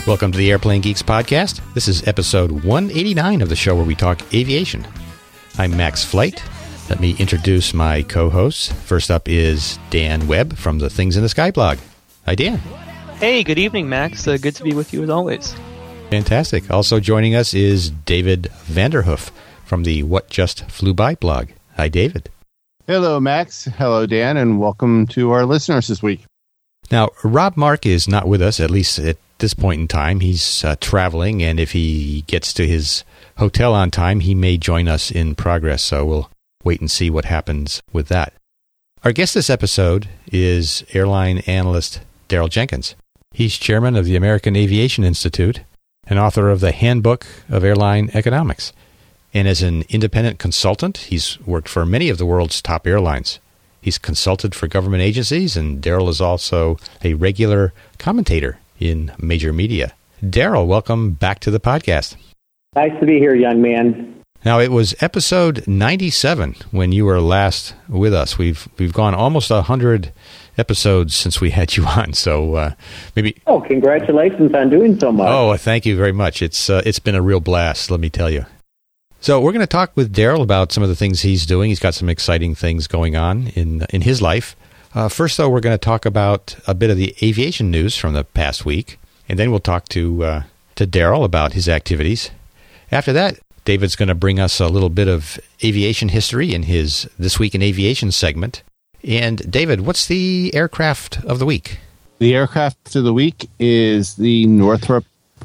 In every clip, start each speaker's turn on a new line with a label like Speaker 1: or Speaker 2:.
Speaker 1: Welcome to the Airplane Geeks podcast. This is episode 189 of the show where we talk aviation. I'm Max Flight. Let me introduce my co-hosts. First up is Dan Webb from the Things in the Sky blog. Hi, Dan.
Speaker 2: Hey, good evening, Max. Good to be with you as always.
Speaker 1: Fantastic. Also joining us is David Vanderhoof from the What Just Flew By blog. Hi, David.
Speaker 3: Hello, Max. Hello, Dan, and welcome to our listeners this week.
Speaker 1: Now, Rob Mark is not with us, at least at this point in time. He's traveling, and if he gets to his hotel on time, he may join us in progress, so we'll wait and see what happens with that. Our guest this episode is airline analyst Darrell Jenkins. He's chairman of the American Aviation Institute and author of the Handbook of Airline Economics. And as an independent consultant, he's worked for many of the world's top airlines. He's consulted for government agencies, and Darrell is also a regular commentator in major media. Darrell, welcome back to the podcast.
Speaker 4: Nice to be here, young man.
Speaker 1: Now, it was episode 97 when you were last with us. We've gone almost 100 episodes since we had you on, so maybe...
Speaker 4: Oh, congratulations on doing so much.
Speaker 1: Oh, thank you very much. It's been a real blast, let me tell you. So we're going to talk with Darrell about some of the things he's doing. He's got some exciting things going on in his life. First, though, we're going to talk about a bit of the aviation news from the past week, and then we'll talk to Darrell about his activities. After that, David's going to bring us a little bit of aviation history in his This Week in Aviation segment. And David, what's the aircraft of the week?
Speaker 3: The aircraft of the week is the Northrop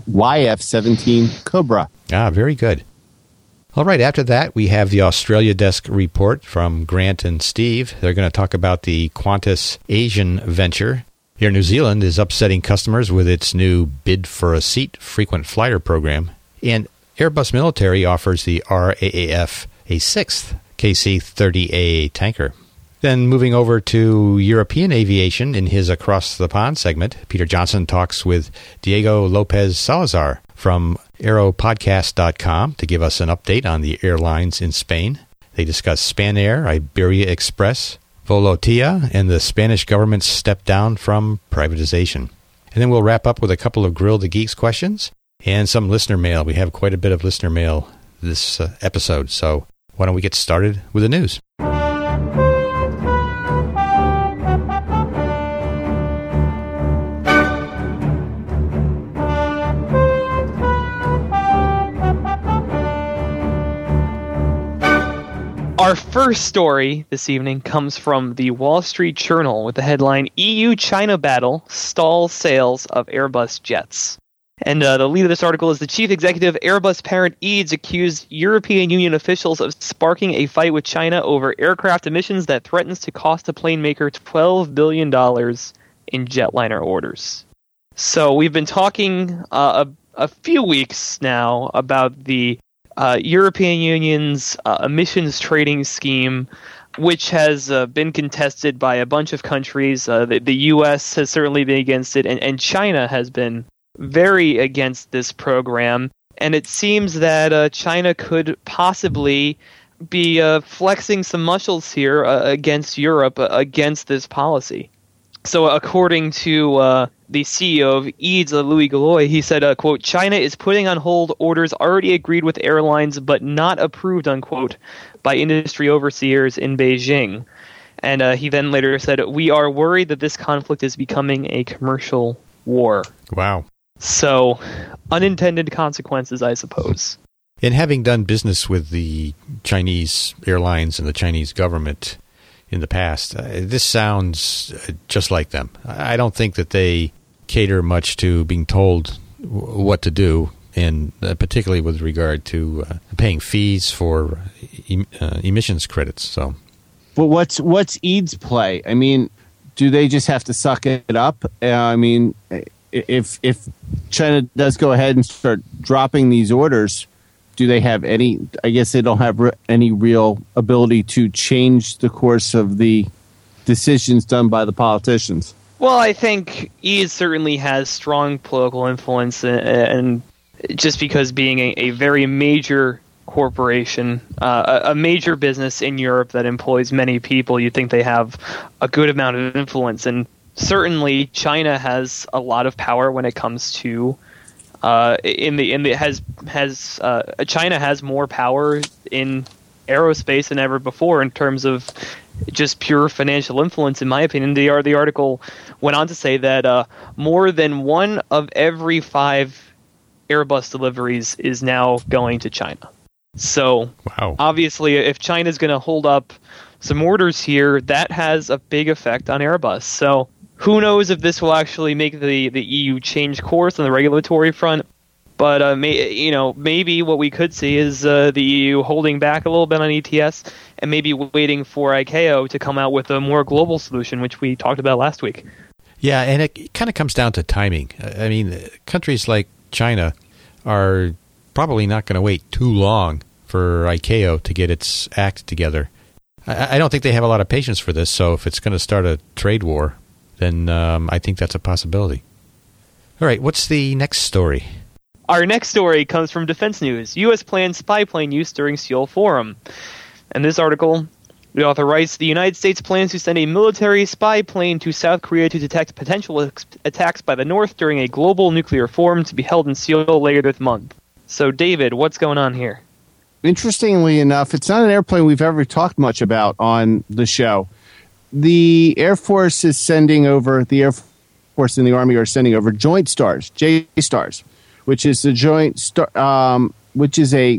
Speaker 3: YF-17 Cobra.
Speaker 1: Ah, very good. All right, after that, we have the Australia Desk report from Grant and Steve. They're going to talk about the Qantas Asian venture. Air New Zealand is upsetting customers with its new Bid for a Seat frequent flyer program. And Airbus Military offers the RAAF a sixth KC-30A tanker. Then moving over to European aviation in his Across the Pond segment, Peter Johnson talks with Diego Lopez Salazar from aeropodcast.com to give us an update on the airlines in Spain. They discuss Spanair, Iberia Express, Volotea, and the Spanish government's step down from privatization. And then we'll wrap up with a couple of Grill the Geeks questions and some listener mail. We have quite a bit of listener mail this episode, so why don't we get started with the news?
Speaker 2: Our first story this evening comes from the Wall Street Journal with the headline, EU-China Battle Stalls Sales of Airbus Jets. And the lead of this article is the chief executive Airbus parent EADS accused European Union officials of sparking a fight with China over aircraft emissions that threatens to cost the plane maker $12 billion in jetliner orders. So we've been talking a few weeks now about the European Union's emissions trading scheme, which has been contested by a bunch of countries. The U.S. has certainly been against it, and China has been very against this program. And it seems that China could possibly be flexing some muscles here against Europe, against this policy. So according to the CEO of EADS, Louis Galloy, he said, quote, China is putting on hold orders already agreed with airlines but not approved, unquote, by industry overseers in Beijing. And he then later said, we are worried that this conflict is becoming a commercial war.
Speaker 1: Wow.
Speaker 2: So, unintended consequences, I suppose.
Speaker 1: And having done business with the Chinese airlines and the Chinese government in the past, this sounds just like them. I don't think that they cater much to being told what to do, and particularly with regard to paying fees for emissions credits. So,
Speaker 3: But what's EADS play? I mean, do they just have to suck it up? I mean, if China does go ahead and start dropping these orders, do they have any? I guess they don't have any real ability to change the course of the decisions done by the politicians.
Speaker 2: Well, I think EADS certainly has strong political influence, and just because being a very major corporation, a major business in Europe that employs many people, you'd think they have a good amount of influence. And certainly China has a lot of power when it comes to China has more power in aerospace than ever before in terms of just pure financial influence, in my opinion. The article went on to say that more than 1 of every 5 Airbus deliveries is now going to China. So,
Speaker 1: wow.
Speaker 2: Obviously, if China's going to hold up some orders here, that has a big effect on Airbus. So, who knows if this will actually make the EU change course on the regulatory front. But maybe what we could see is the EU holding back a little bit on ETS and maybe waiting for ICAO to come out with a more global solution, which we talked about last week.
Speaker 1: Yeah, and it kind of comes down to timing. I mean, countries like China are probably not going to wait too long for ICAO to get its act together. I don't think they have a lot of patience for this, so if it's going to start a trade war, then I think that's a possibility. All right, what's the next story?
Speaker 2: Our next story comes from Defense News. U.S. plans spy plane use during Seoul Forum. And this article, the author writes, the United States plans to send a military spy plane to South Korea to detect potential attacks by the North during a global nuclear forum to be held in Seoul later this month. So, David, what's going on here?
Speaker 3: Interestingly enough, it's not an airplane we've ever talked much about on the show. The Air Force is sending over, the Air Force and the Army are sending over Joint Stars, J-Stars, which is the which is a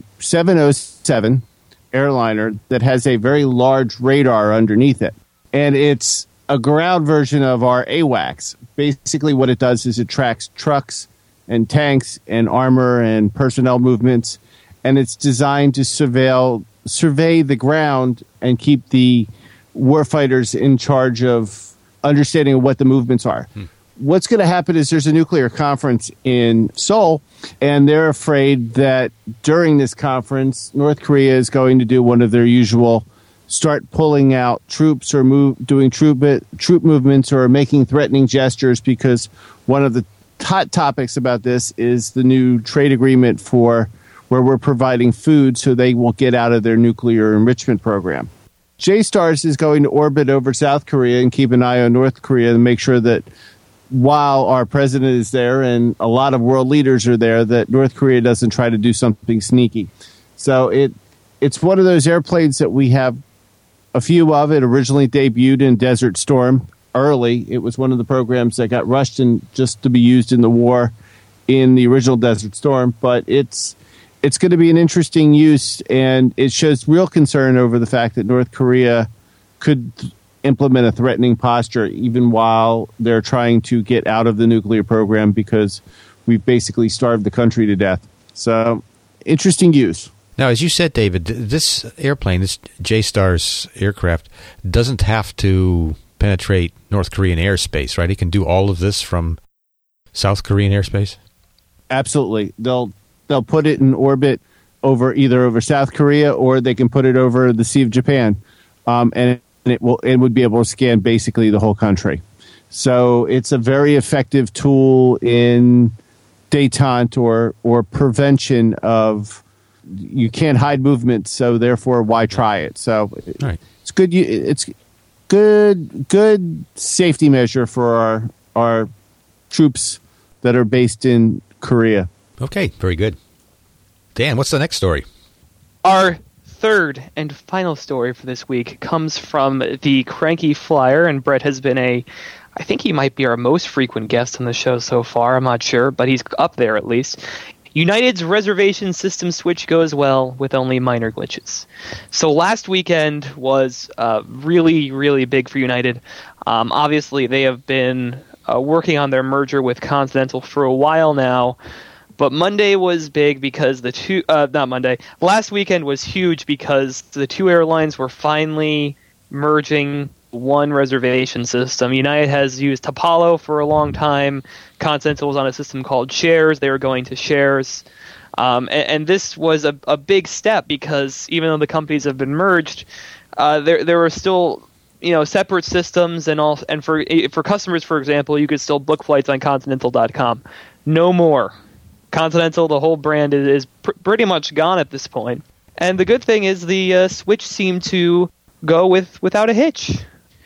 Speaker 3: 707 airliner that has a very large radar underneath it. And it's a ground version of our AWACS. Basically what it does is it tracks trucks and tanks and armor and personnel movements, and it's designed to survey the ground and keep the warfighters in charge of understanding what the movements are. What's going to happen is there's a nuclear conference in Seoul, and they're afraid that during this conference, North Korea is going to do one of their usual start pulling out troops or doing troop movements or making threatening gestures, because one of the hot topics about this is the new trade agreement for where we're providing food so they will get out of their nuclear enrichment program. J-Stars is going to orbit over South Korea and keep an eye on North Korea and make sure that while our president is there and a lot of world leaders are there, that North Korea doesn't try to do something sneaky. So it's one of those airplanes that we have a few of. It originally debuted in Desert Storm early. It was one of the programs that got rushed in just to be used in the war in the original Desert Storm. But it's going to be an interesting use, and it shows real concern over the fact that North Korea could implement a threatening posture even while they're trying to get out of the nuclear program, because we've basically starved the country to death. So, interesting use.
Speaker 1: Now, as you said, David, this airplane, this J-Stars aircraft, doesn't have to penetrate North Korean airspace, right? It can do all of this from South Korean airspace?
Speaker 3: Absolutely. They'll put it in orbit either over South Korea, or they can put it over the Sea of Japan, and it would be able to scan basically the whole country. So it's a very effective tool in détente or prevention of, you can't hide movement, so therefore why try it? So
Speaker 1: right.
Speaker 3: It's good. It's good safety measure for our troops that are based in Korea.
Speaker 1: Okay, very good. Dan, what's the next story?
Speaker 2: Our third and final story for this week comes from the Cranky Flyer, and Brett has been I think he might be our most frequent guest on the show so far, I'm not sure, but he's up there at least. United's reservation system switch goes well with only minor glitches. So last weekend was really, really big for United. Obviously, they have been working on their merger with Continental for a while now. But Monday was big because last weekend was huge because the two airlines were finally merging one reservation system. United has used Tapalo for a long time. Continental was on a system called Shares. They were going to Shares. And this was a big step because even though the companies have been merged, there were still separate systems and for customers, for example, you could still book flights on Continental.com. No more. Continental, the whole brand, is pretty much gone at this point. And the good thing is the switch seemed to go without a hitch.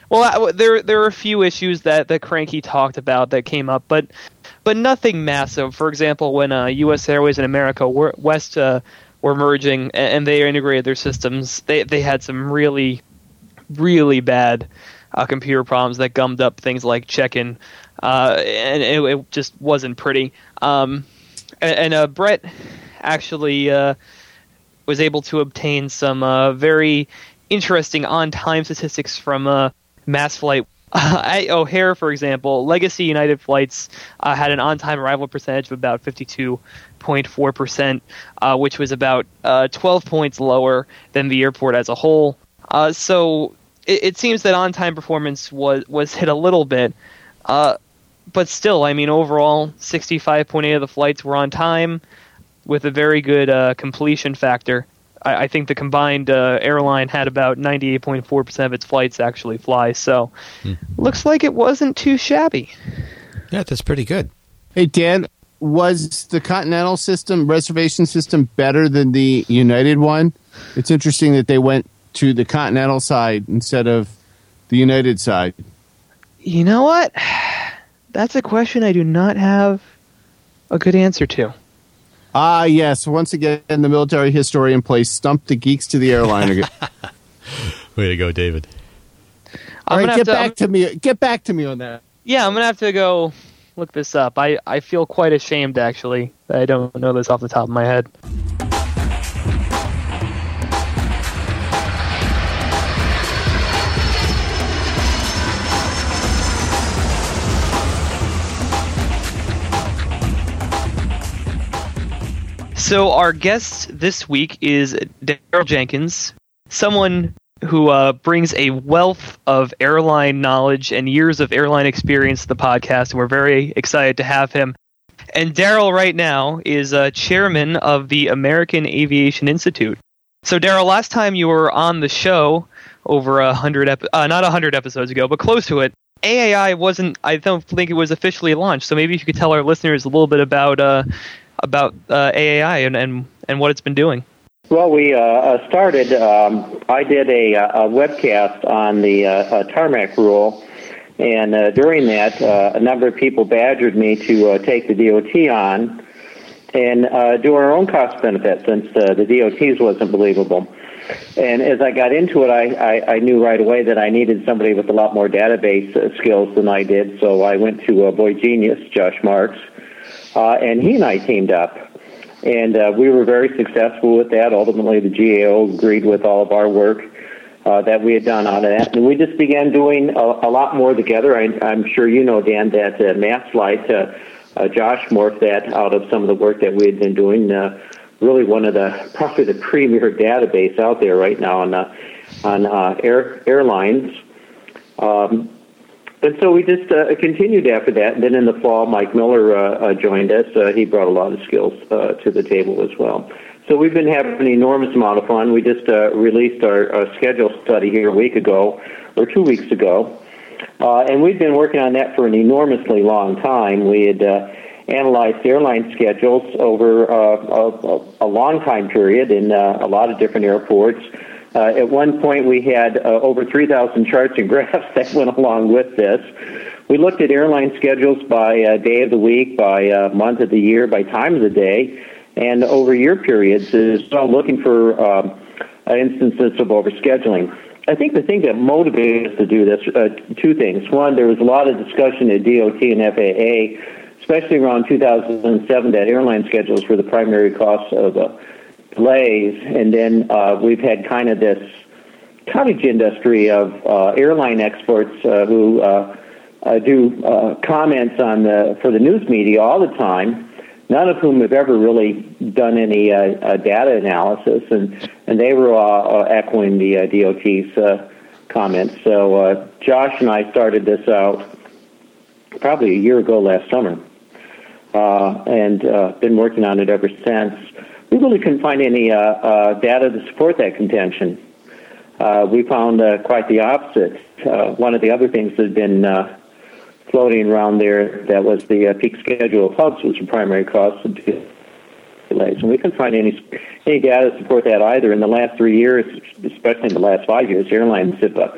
Speaker 2: Well, there are a few issues that Cranky talked about that came up, but nothing massive. For example, when U.S. Airways and America West were merging and they integrated their systems, they had some really, really bad computer problems that gummed up things like check-in, and it just wasn't pretty. And Brett actually was able to obtain some very interesting on-time statistics from Mass Flight. At O'Hare, for example, Legacy United flights had an on-time arrival percentage of about 52.4%, which was about 12 points lower than the airport as a whole. So it seems that on-time performance was hit a little bit, but still, I mean, overall, 65.8 of the flights were on time with a very good completion factor. I think the combined airline had about 98.4% of its flights actually fly, so looks like it wasn't too shabby.
Speaker 1: Yeah, that's pretty good.
Speaker 3: Hey, Dan, was the Continental system, reservation system, better than the United one? It's interesting that they went to the Continental side instead of the United side.
Speaker 2: You know what? That's a question I do not have a good answer to.
Speaker 3: Ah, yes. Once again, the military historian plays stump the geeks to the airline again.
Speaker 1: Way to go, David.
Speaker 3: All right, get back to me. Get back to me on that.
Speaker 2: Yeah, I'm going to have to go look this up. I feel quite ashamed, actually, that I don't know this off the top of my head. So our guest this week is Daryl Jenkins, someone who brings a wealth of airline knowledge and years of airline experience to the podcast, and we're very excited to have him. And Daryl right now is chairman of the American Aviation Institute. So Daryl, last time you were on the show over 100 not 100 episodes ago, but close to it, AAI I don't think it was officially launched. So maybe if you could tell our listeners a little bit about AAI and what it's been doing.
Speaker 4: Well, we started, I did a webcast on the tarmac rule, and during that, a number of people badgered me to take the DOT on and do our own cost benefit, since the DOT's wasn't believable. And as I got into it, I knew right away that I needed somebody with a lot more database skills than I did, so I went to Boy Genius, Josh Marks, and he and I teamed up, and we were very successful with that. Ultimately, the GAO agreed with all of our work that we had done on that, and we just began doing a lot more together. I'm sure you know, Dan, that Mass Flight, Josh morphed that out of some of the work that we had been doing. Really one of probably the premier database out there right now on airlines. And so we just continued after that. And then in the fall, Mike Miller joined us. He brought a lot of skills to the table as well. So we've been having an enormous amount of fun. We just released our schedule study here a week ago, or 2 weeks ago. And we've been working on that for an enormously long time. We had analyzed airline schedules over a long time period in a lot of different airports. At one point, we had over 3,000 charts and graphs that went along with this. We looked at airline schedules by day of the week, by month of the year, by time of the day, and over year periods, so looking for instances of overscheduling. I think the thing that motivated us to do this, two things. One, there was a lot of discussion at DOT and FAA, especially around 2007, that airline schedules were the primary cause of delays, and then we've had kind of this cottage industry of airline experts who do comments for the news media all the time, none of whom have ever really done any data analysis, and they were echoing the DOT's comments. So Josh and I started this out probably a year ago last summer, and been working on it ever since. We really couldn't find any data to support that contention. We found quite the opposite. One of the other things that had been floating around there, that was the peak schedule of hubs, was the primary cause of delays. And we couldn't find any data to support that either. In the last 3 years, especially in the last 5 years, airlines have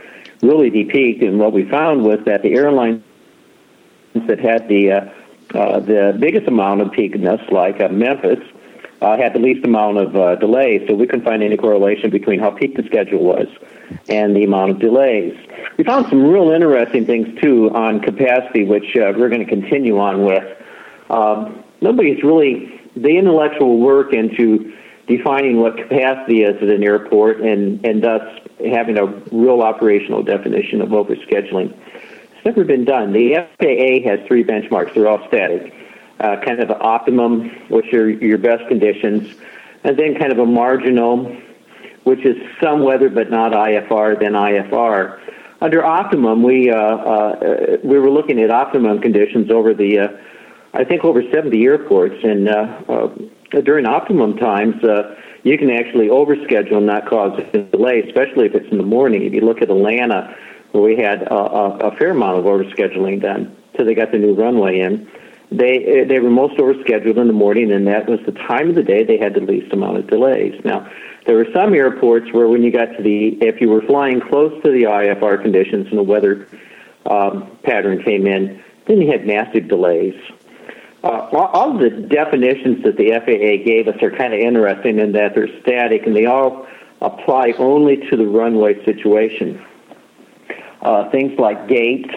Speaker 4: really de-peaked. And what we found was that the airlines that had the biggest amount of peakedness, like Memphis, had the least amount of delays. So we couldn't find any correlation between how peaked the schedule was and the amount of delays. We found some real interesting things, too, on capacity, which we're going to continue on with. Nobody's really, the intellectual work into defining what capacity is at an airport and thus having a real operational definition of overscheduling. It's never been done. The FAA has 3 benchmarks. They're all static. Kind of an optimum, which are your best conditions, and then kind of a marginal, which is some weather but not IFR, then IFR. Under optimum, we were looking at optimum conditions over the, I think, over 70 airports, and during optimum times, you can actually overschedule and not cause a delay, especially if it's in the morning. If you look at Atlanta, where we had a fair amount of overscheduling done till they got the new runway in, they were most overscheduled in the morning, and that was the time of the day they had the least amount of delays. Now, there were some airports where when you got to if you were flying close to the IFR conditions and the weather pattern came in, then you had massive delays. All the definitions that the FAA gave us are kind of interesting in that they're static, and they all apply only to the runway situation. Things like gates,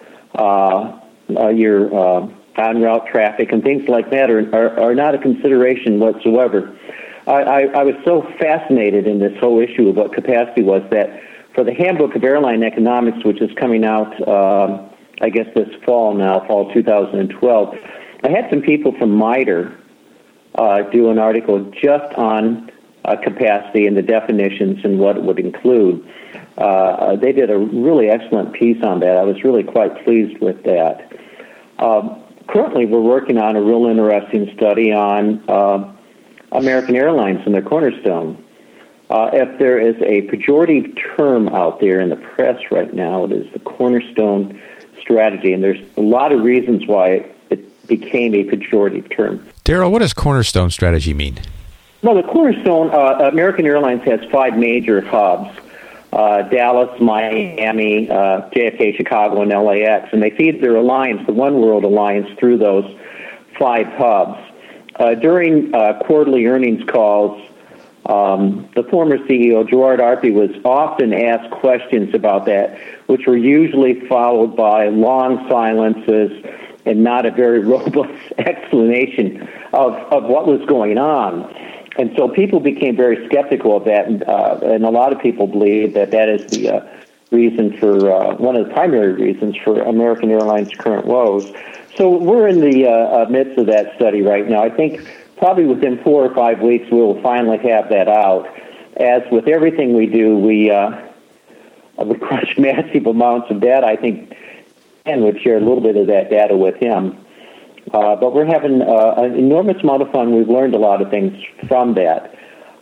Speaker 4: your en route traffic, and things like that are not a consideration whatsoever. I was so fascinated in this whole issue of what capacity was that for the Handbook of Airline Economics, which is coming out, I guess this fall 2012, I had some people from MITRE do an article just on capacity and the definitions and what it would include. They did a really excellent piece on that. I was really quite pleased with that. Currently, we're working on a real interesting study on American Airlines and their Cornerstone. If there is a pejorative term out there in the press right now, it is the Cornerstone strategy, and there's a lot of reasons why it became a pejorative term.
Speaker 1: Darrell, what does Cornerstone strategy mean?
Speaker 4: Well, the Cornerstone, American Airlines has 5 major hubs. Dallas, Miami, JFK, Chicago, and LAX, and they feed their alliance, the One World Alliance, through those 5 hubs. During quarterly earnings calls, the former CEO, Gerard Arpey, was often asked questions about that, which were usually followed by long silences and not a very robust explanation of what was going on. And so people became very skeptical of that, and a lot of people believe that is the reason for, one of the primary reasons for American Airlines' current woes. So we're in the midst of that study right now. I think probably within 4 or 5 weeks we'll finally have that out. As with everything we do, we crush massive amounts of data. I think Ken would share a little bit of that data with him. But we're having an enormous amount of fun. We've learned a lot of things from that.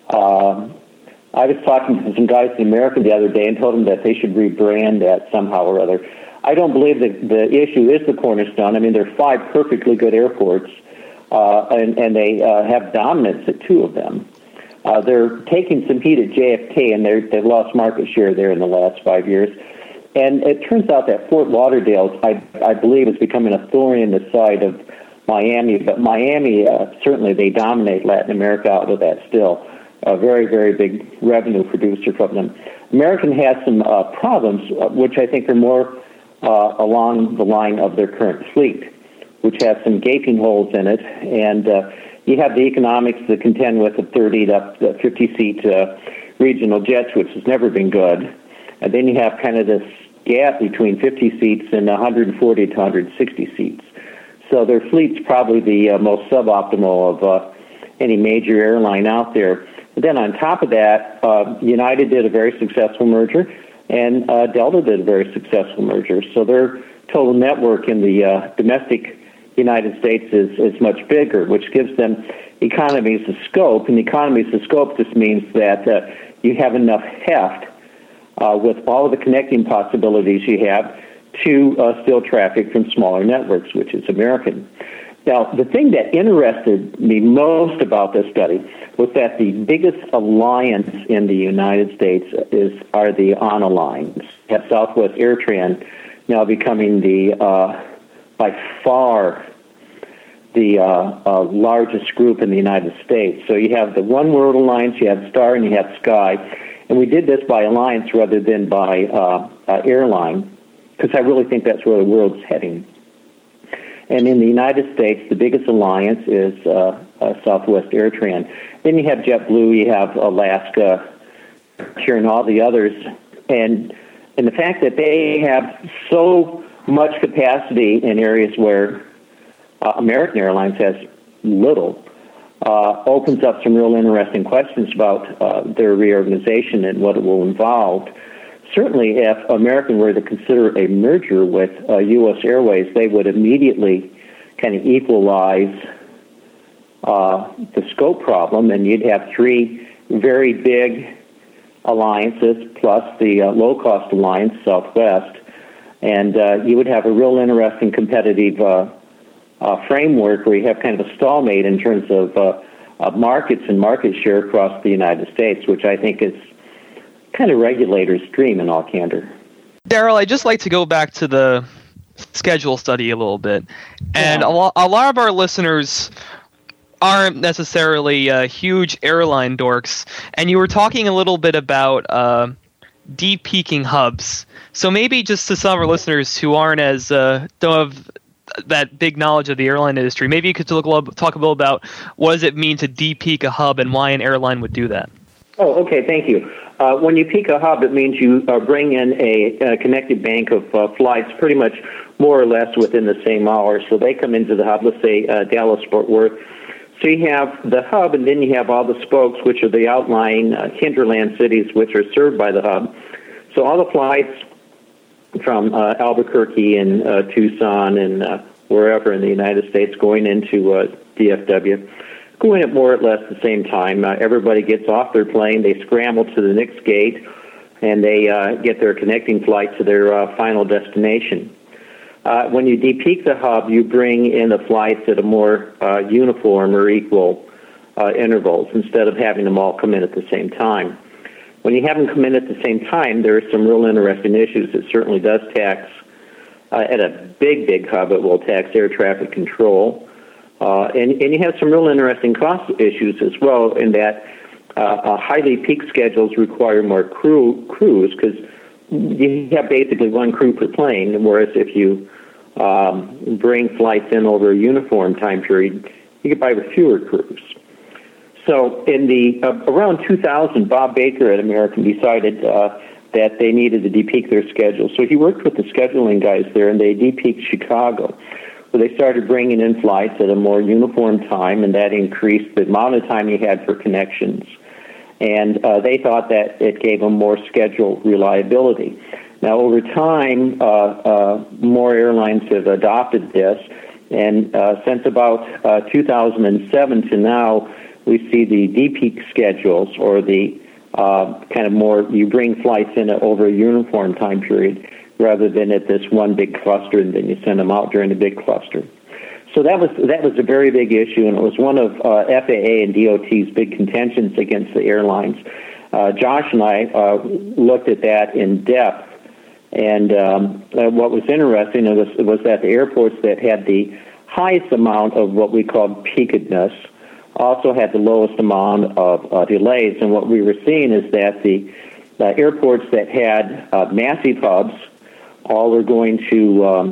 Speaker 4: I was talking to some guys in America the other day and told them that they should rebrand that somehow or other. I don't believe that the issue is the Cornerstone. I mean, there are 5 perfectly good airports, and they have dominance at 2 of them. They're taking some heat at JFK, and they've lost market share there in the last 5 years. And it turns out that Fort Lauderdale, I believe, is becoming a thorn in the side of Miami. But Miami, certainly they dominate Latin America out of that still. A very, very big revenue producer from them. American has some problems, which I think are more along the line of their current fleet, which has some gaping holes in it. And you have the economics to contend with the 30 to 50-seat regional jets, which has never been good. And then you have kind of this gap between 50 seats and 140 to 160 seats. So their fleet's probably the most suboptimal of any major airline out there. But then on top of that, United did a very successful merger, and Delta did a very successful merger. So their total network in the domestic United States is much bigger, which gives them economies of scope. And economies of scope just means that you have enough heft with all of the connecting possibilities you have to steal traffic from smaller networks, which is American. Now, the thing that interested me most about this study was that the biggest alliance in the United States are the ANA lines. You have Southwest AirTran now becoming the by far the largest group in the United States. So you have the One World Alliance, you have Star, and you have Sky. And we did this by alliance rather than by airline, because I really think that's where the world's heading. And in the United States, the biggest alliance is Southwest AirTran. Then you have JetBlue, you have Alaska, and all the others. And the fact that they have so much capacity in areas where American Airlines has little opens up some real interesting questions about their reorganization and what it will involve. Certainly, if American were to consider a merger with U.S. Airways, they would immediately kind of equalize the scope problem, and you'd have three very big alliances plus the low-cost alliance, Southwest, and you would have a real interesting competitive framework where you have kind of a stalemate in terms of markets and market share across the United States, which I think is kind of regulator's dream in all candor.
Speaker 2: Darryl, I'd just like to go back to the schedule study a little bit. And a lot of our listeners aren't necessarily huge airline dorks. And you were talking a little bit about de-peaking hubs. So maybe just to some of our listeners who aren't as don't have that big knowledge of the airline industry, maybe you could talk a little about what does it mean to de-peak a hub and why an airline would do that.
Speaker 4: Oh, okay, thank you. When you peak a hub, it means you bring in a connected bank of flights pretty much more or less within the same hour. So they come into the hub, let's say Dallas-Fort Worth. So you have the hub, and then you have all the spokes, which are the outlying hinterland cities which are served by the hub. So all the flights from Albuquerque and Tucson and wherever in the United States going into DFW go in at more or less the same time. Everybody gets off their plane, they scramble to the next gate, and they get their connecting flight to their final destination. When you de-peak the hub, you bring in the flights at a more uniform or equal intervals instead of having them all come in at the same time. When you have them come in at the same time, there are some real interesting issues. It certainly does tax, at a big hub, it will tax air traffic control. And you have some real interesting cost issues as well in that highly peaked schedules require more crews because you have basically one crew per plane, whereas if you bring flights in over a uniform time period, you get by with fewer crews. So in the around 2000, Bob Baker at American decided that they needed to de-peak their schedule. So he worked with the scheduling guys there, and they de-peaked Chicago. So they started bringing in flights at a more uniform time, and that increased the amount of time you had for connections. And they thought that it gave them more schedule reliability. Now, over time, more airlines have adopted this, and since about 2007 to now, we see the de-peak schedules, or the kind of more, you bring flights in over a uniform time period, rather than at this one big cluster, and then you send them out during the big cluster. So that was a very big issue, and it was one of FAA and DOT's big contentions against the airlines. Josh and I looked at that in depth, and what was interesting was that the airports that had the highest amount of what we called peakedness also had the lowest amount of delays, and what we were seeing is that the airports that had massive hubs all are going to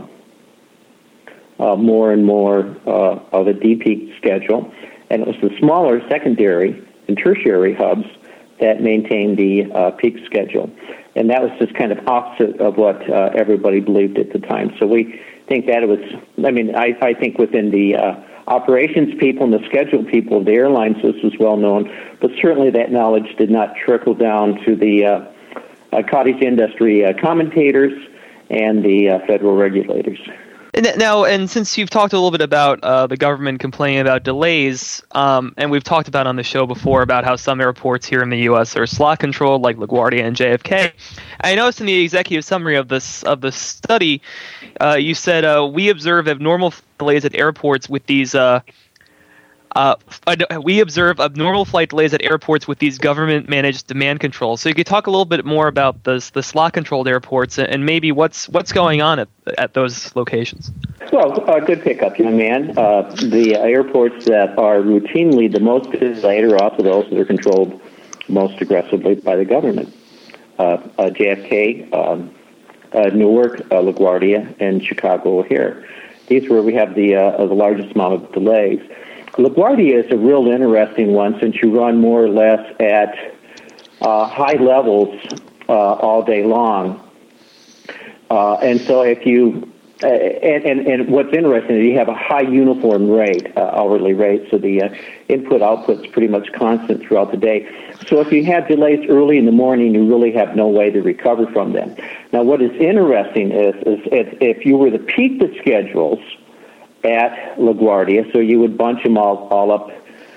Speaker 4: more and more of a de-peak schedule. And it was the smaller secondary and tertiary hubs that maintained the peak schedule. And that was just kind of opposite of what everybody believed at the time. So we think that it was, I think within the operations people and the schedule people of the airlines, this was well known, but certainly that knowledge did not trickle down to the cottage industry commentators and the federal regulators.
Speaker 2: Now, and since you've talked a little bit about the government complaining about delays, and we've talked about on the show before about how some airports here in the U.S. are slot controlled, like LaGuardia and JFK. I noticed in the executive summary of the study, you said we observe abnormal delays at airports with these. We observe abnormal flight delays at airports with these government-managed demand controls. So you could talk a little bit more about the slot-controlled airports and maybe what's going on at those locations.
Speaker 4: Well, good pickup, young man. The airports that are routinely the most delayed are also those that are controlled most aggressively by the government. JFK, Newark, LaGuardia, and Chicago O'Hare. These are where we have the largest amount of delays. LaGuardia is a real interesting one since you run more or less at high levels all day long. And so if you, and what's interesting is you have a high uniform rate, hourly rate, so the input-output is pretty much constant throughout the day. So if you have delays early in the morning, you really have no way to recover from them. Now what is interesting is if you were to peak the schedules at LaGuardia, so you would bunch them all up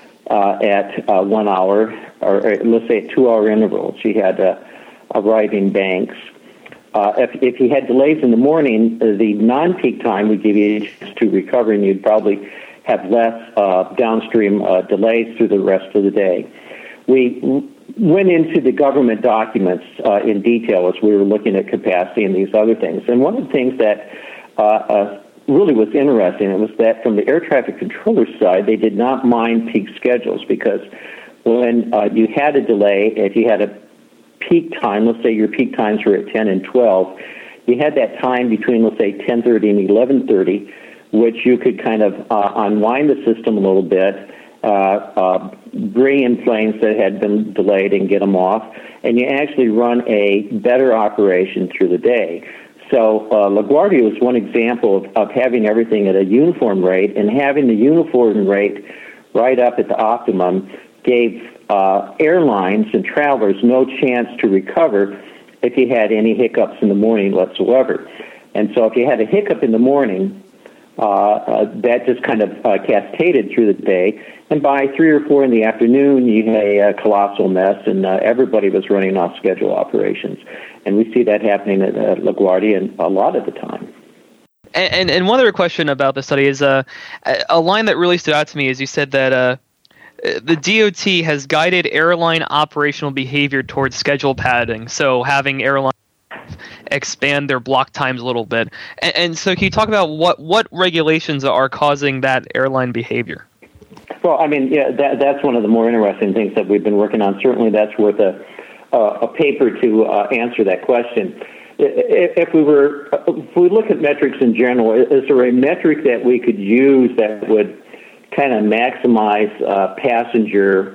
Speaker 4: at 1 hour, or let's say 2 hour intervals. You had arriving banks. If you had delays in the morning, the non-peak time would give you a chance to recover, and you'd probably have less downstream delays through the rest of the day. We went into the government documents in detail as we were looking at capacity and these other things. And one of the things that really was interesting was that from the air traffic controller side, they did not mind peak schedules because when you had a delay, if you had a peak time, let's say your peak times were at 10 and 12, you had that time between, let's say, 10:30 and 11:30, which you could kind of unwind the system a little bit, bring in planes that had been delayed and get them off, and you actually run a better operation through the day. So LaGuardia was one example of having everything at a uniform rate, and having the uniform rate right up at the optimum gave airlines and travelers no chance to recover if you had any hiccups in the morning whatsoever. And so if you had a hiccup in the morning, that just kind of cascaded through the day. And by 3 or 4 in the afternoon, you had a colossal mess, and everybody was running off-schedule operations. And we see that happening at LaGuardia a lot of the time.
Speaker 2: And one other question about the study is a line that really stood out to me is you said that the DOT has guided airline operational behavior towards schedule padding, so having airlines expand their block times a little bit. And so can you talk about what regulations are causing that airline behavior?
Speaker 4: Well, I mean, yeah, that's one of the more interesting things that we've been working on. Certainly that's worth a paper to answer that question. If we look at metrics in general, is there a metric that we could use that would kind of maximize passenger,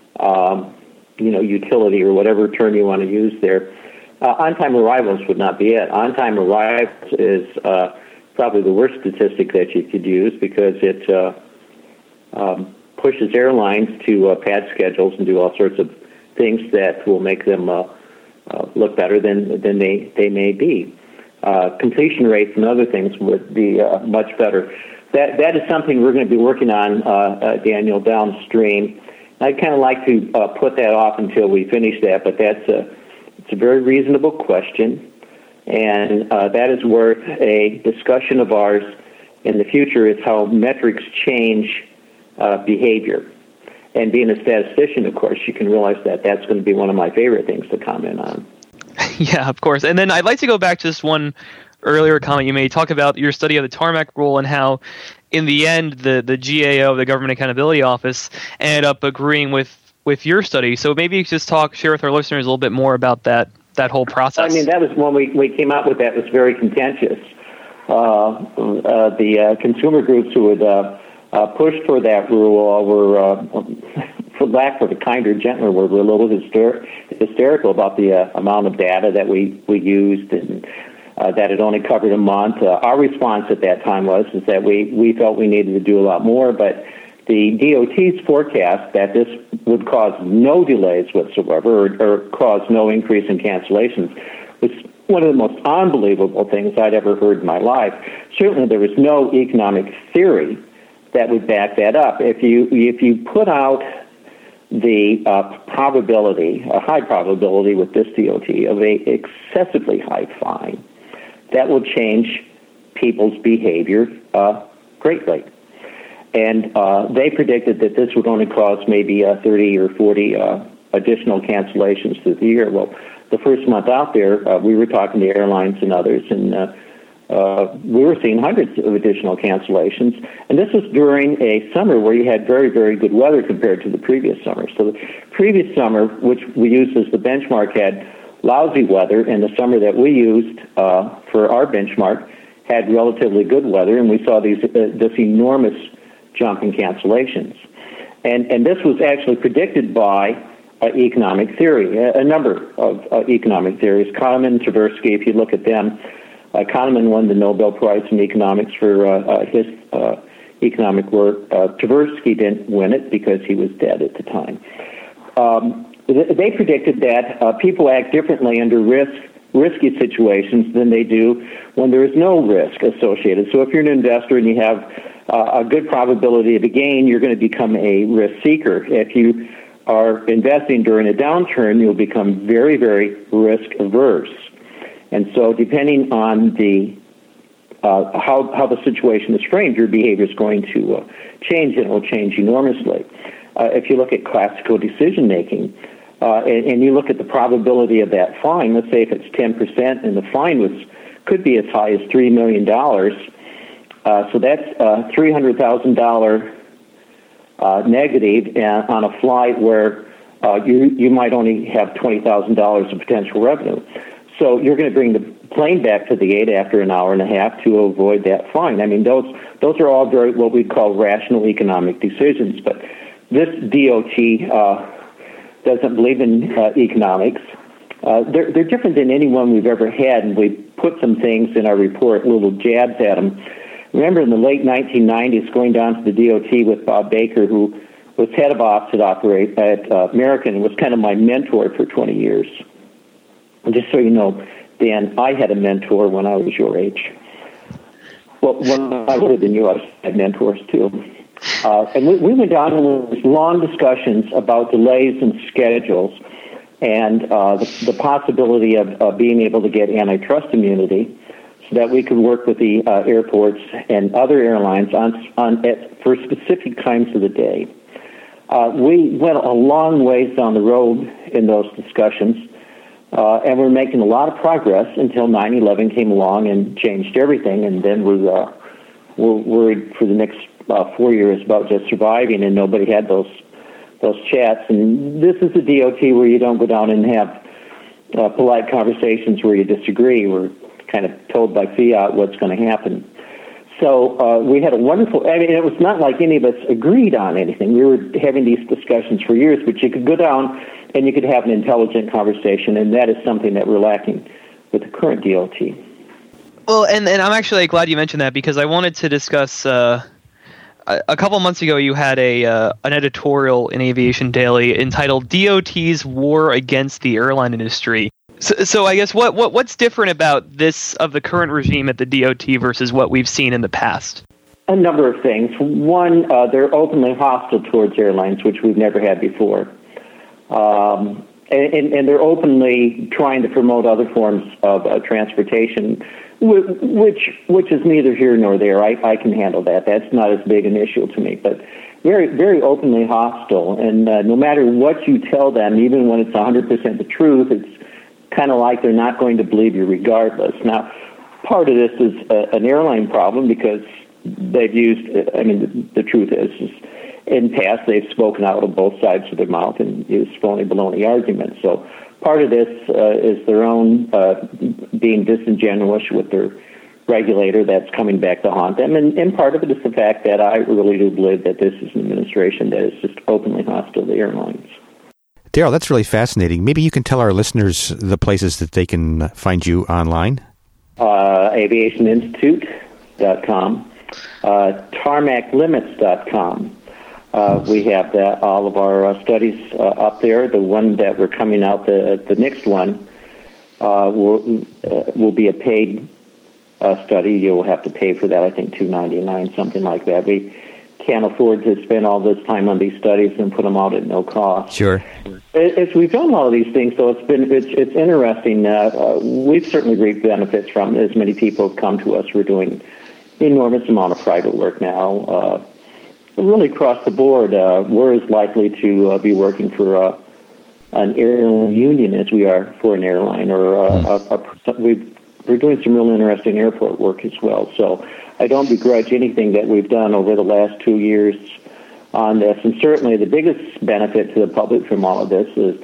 Speaker 4: utility or whatever term you want to use there? On-time arrivals would not be it. On-time arrivals is probably the worst statistic that you could use because it pushes airlines to pad schedules and do all sorts of things that will make them look better than they may be. Completion rates and other things would be much better. That is something we're going to be working on, Daniel, downstream. I'd kind of like to put that off until we finish that, but it's a very reasonable question, and that is worth a discussion of ours in the future. Is how metrics change behavior. And being a statistician, of course, you can realize that that's going to be one of my favorite things to comment on.
Speaker 2: Yeah, of course. And then I'd like to go back to just one earlier comment you made. Talk about your study of the tarmac rule and how, in the end, the GAO, the Government Accountability Office, ended up agreeing with your study. So maybe you could just share with our listeners a little bit more about that whole process.
Speaker 4: I mean, that was when we came out with that. It was very contentious. The consumer groups who would pushed for that rule were, for lack of a kinder, gentler word, were a little hysterical about the amount of data that we used and that it only covered a month. Our response at that time was that we felt we needed to do a lot more, but the DOT's forecast that this would cause no delays whatsoever or cause no increase in cancellations was one of the most unbelievable things I'd ever heard in my life. Certainly there was no economic theory that would back that up. If you put out the probability, a high probability with this DOT of a excessively high fine, that will change people's behavior greatly. And they predicted that this would only cause maybe 30 or 40 additional cancellations through the year. Well, the first month out there, we were talking to airlines and others, and we were seeing hundreds of additional cancellations. And this was during a summer where you had very, very good weather compared to the previous summer. So the previous summer, which we used as the benchmark, had lousy weather, and the summer that we used for our benchmark had relatively good weather, and we saw this enormous jump in cancellations. And this was actually predicted by economic theory, a number of economic theories. Kahneman, Tversky, if you look at them, Kahneman won the Nobel Prize in economics for his economic work. Tversky didn't win it because he was dead at the time. They predicted that people act differently under risky situations than they do when there is no risk associated. So if you're an investor and you have a good probability of a gain, you're going to become a risk seeker. If you are investing during a downturn, you'll become very, very risk averse. And so depending on the how the situation is framed, your behavior is going to change, and it will change enormously. If you look at classical decision making, and you look at the probability of that fine, let's say if it's 10%, and the fine could be as high as $3 million, so that's $300,000 negative on a flight where you might only have $20,000 of potential revenue. So you're going to bring the plane back to the gate after an hour and a half to avoid that fine. I mean, those are all very what we call rational economic decisions. But this DOT doesn't believe in economics. They're different than any one we've ever had, and we put some things in our report, little jabs at them. Remember in the late 1990s, going down to the DOT with Bob Baker, who was head of ops at American, and was kind of my mentor for 20 years. And just so you know, Dan, I had a mentor when I was your age. Well, when I was older than you, I had mentors too. And we went down and there was long discussions about delays in schedules and the possibility of being able to get antitrust immunity, so that we could work with the airports and other airlines for specific times of the day. We went a long ways down the road in those discussions, and we're making a lot of progress until 9/11 came along and changed everything, and then we're worried for the next 4 years about just surviving, and nobody had those chats. And this is the DOT where you don't go down and have polite conversations where you disagree. We're kind of told by fiat what's going to happen. So we had a wonderful, I mean, it was not like any of us agreed on anything. We were having these discussions for years, but you could go down and you could have an intelligent conversation, and that is something that we're lacking with the current DOT.
Speaker 2: Well, and I'm actually glad you mentioned that, because I wanted to discuss, a couple months ago you had an editorial in Aviation Daily entitled "DOT's War Against the Airline Industry." So I guess what's different about this of the current regime at the DOT versus what we've seen in the past?
Speaker 4: A number of things. One, they're openly hostile towards airlines, which we've never had before. And they're openly trying to promote other forms of transportation, which is neither here nor there. I can handle that. That's not as big an issue to me. But very, very openly hostile. And no matter what you tell them, even when it's 100% the truth, it's kind of like they're not going to believe you regardless. Now, part of this is an airline problem because they've used, the truth is in the past they've spoken out of both sides of their mouth and used phony baloney arguments. So part of this is their own being disingenuous with their regulator that's coming back to haunt them. And part of it is the fact that I really do believe that this is an administration that is just openly hostile to the airlines.
Speaker 1: Darrell, that's really fascinating. Maybe you can tell our listeners the places that they can find you online.
Speaker 4: Aviationinstitute.com, tarmaclimits.com. We have all of our studies up there. The one that we're coming out, the next one, will be a paid study. You'll have to pay for that, I think $2.99, something like that. We can't afford to spend all this time on these studies and put them out at no cost.
Speaker 1: Sure.
Speaker 4: As we've done all of these things, though, it's interesting. We've certainly reaped benefits from it. As many people have come to us, we're doing an enormous amount of private work now. Really across the board, we're as likely to be working for an airline union as we are for an airline, or we're doing some real interesting airport work as well. So I don't begrudge anything that we've done over the last 2 years on this. And certainly the biggest benefit to the public from all of this is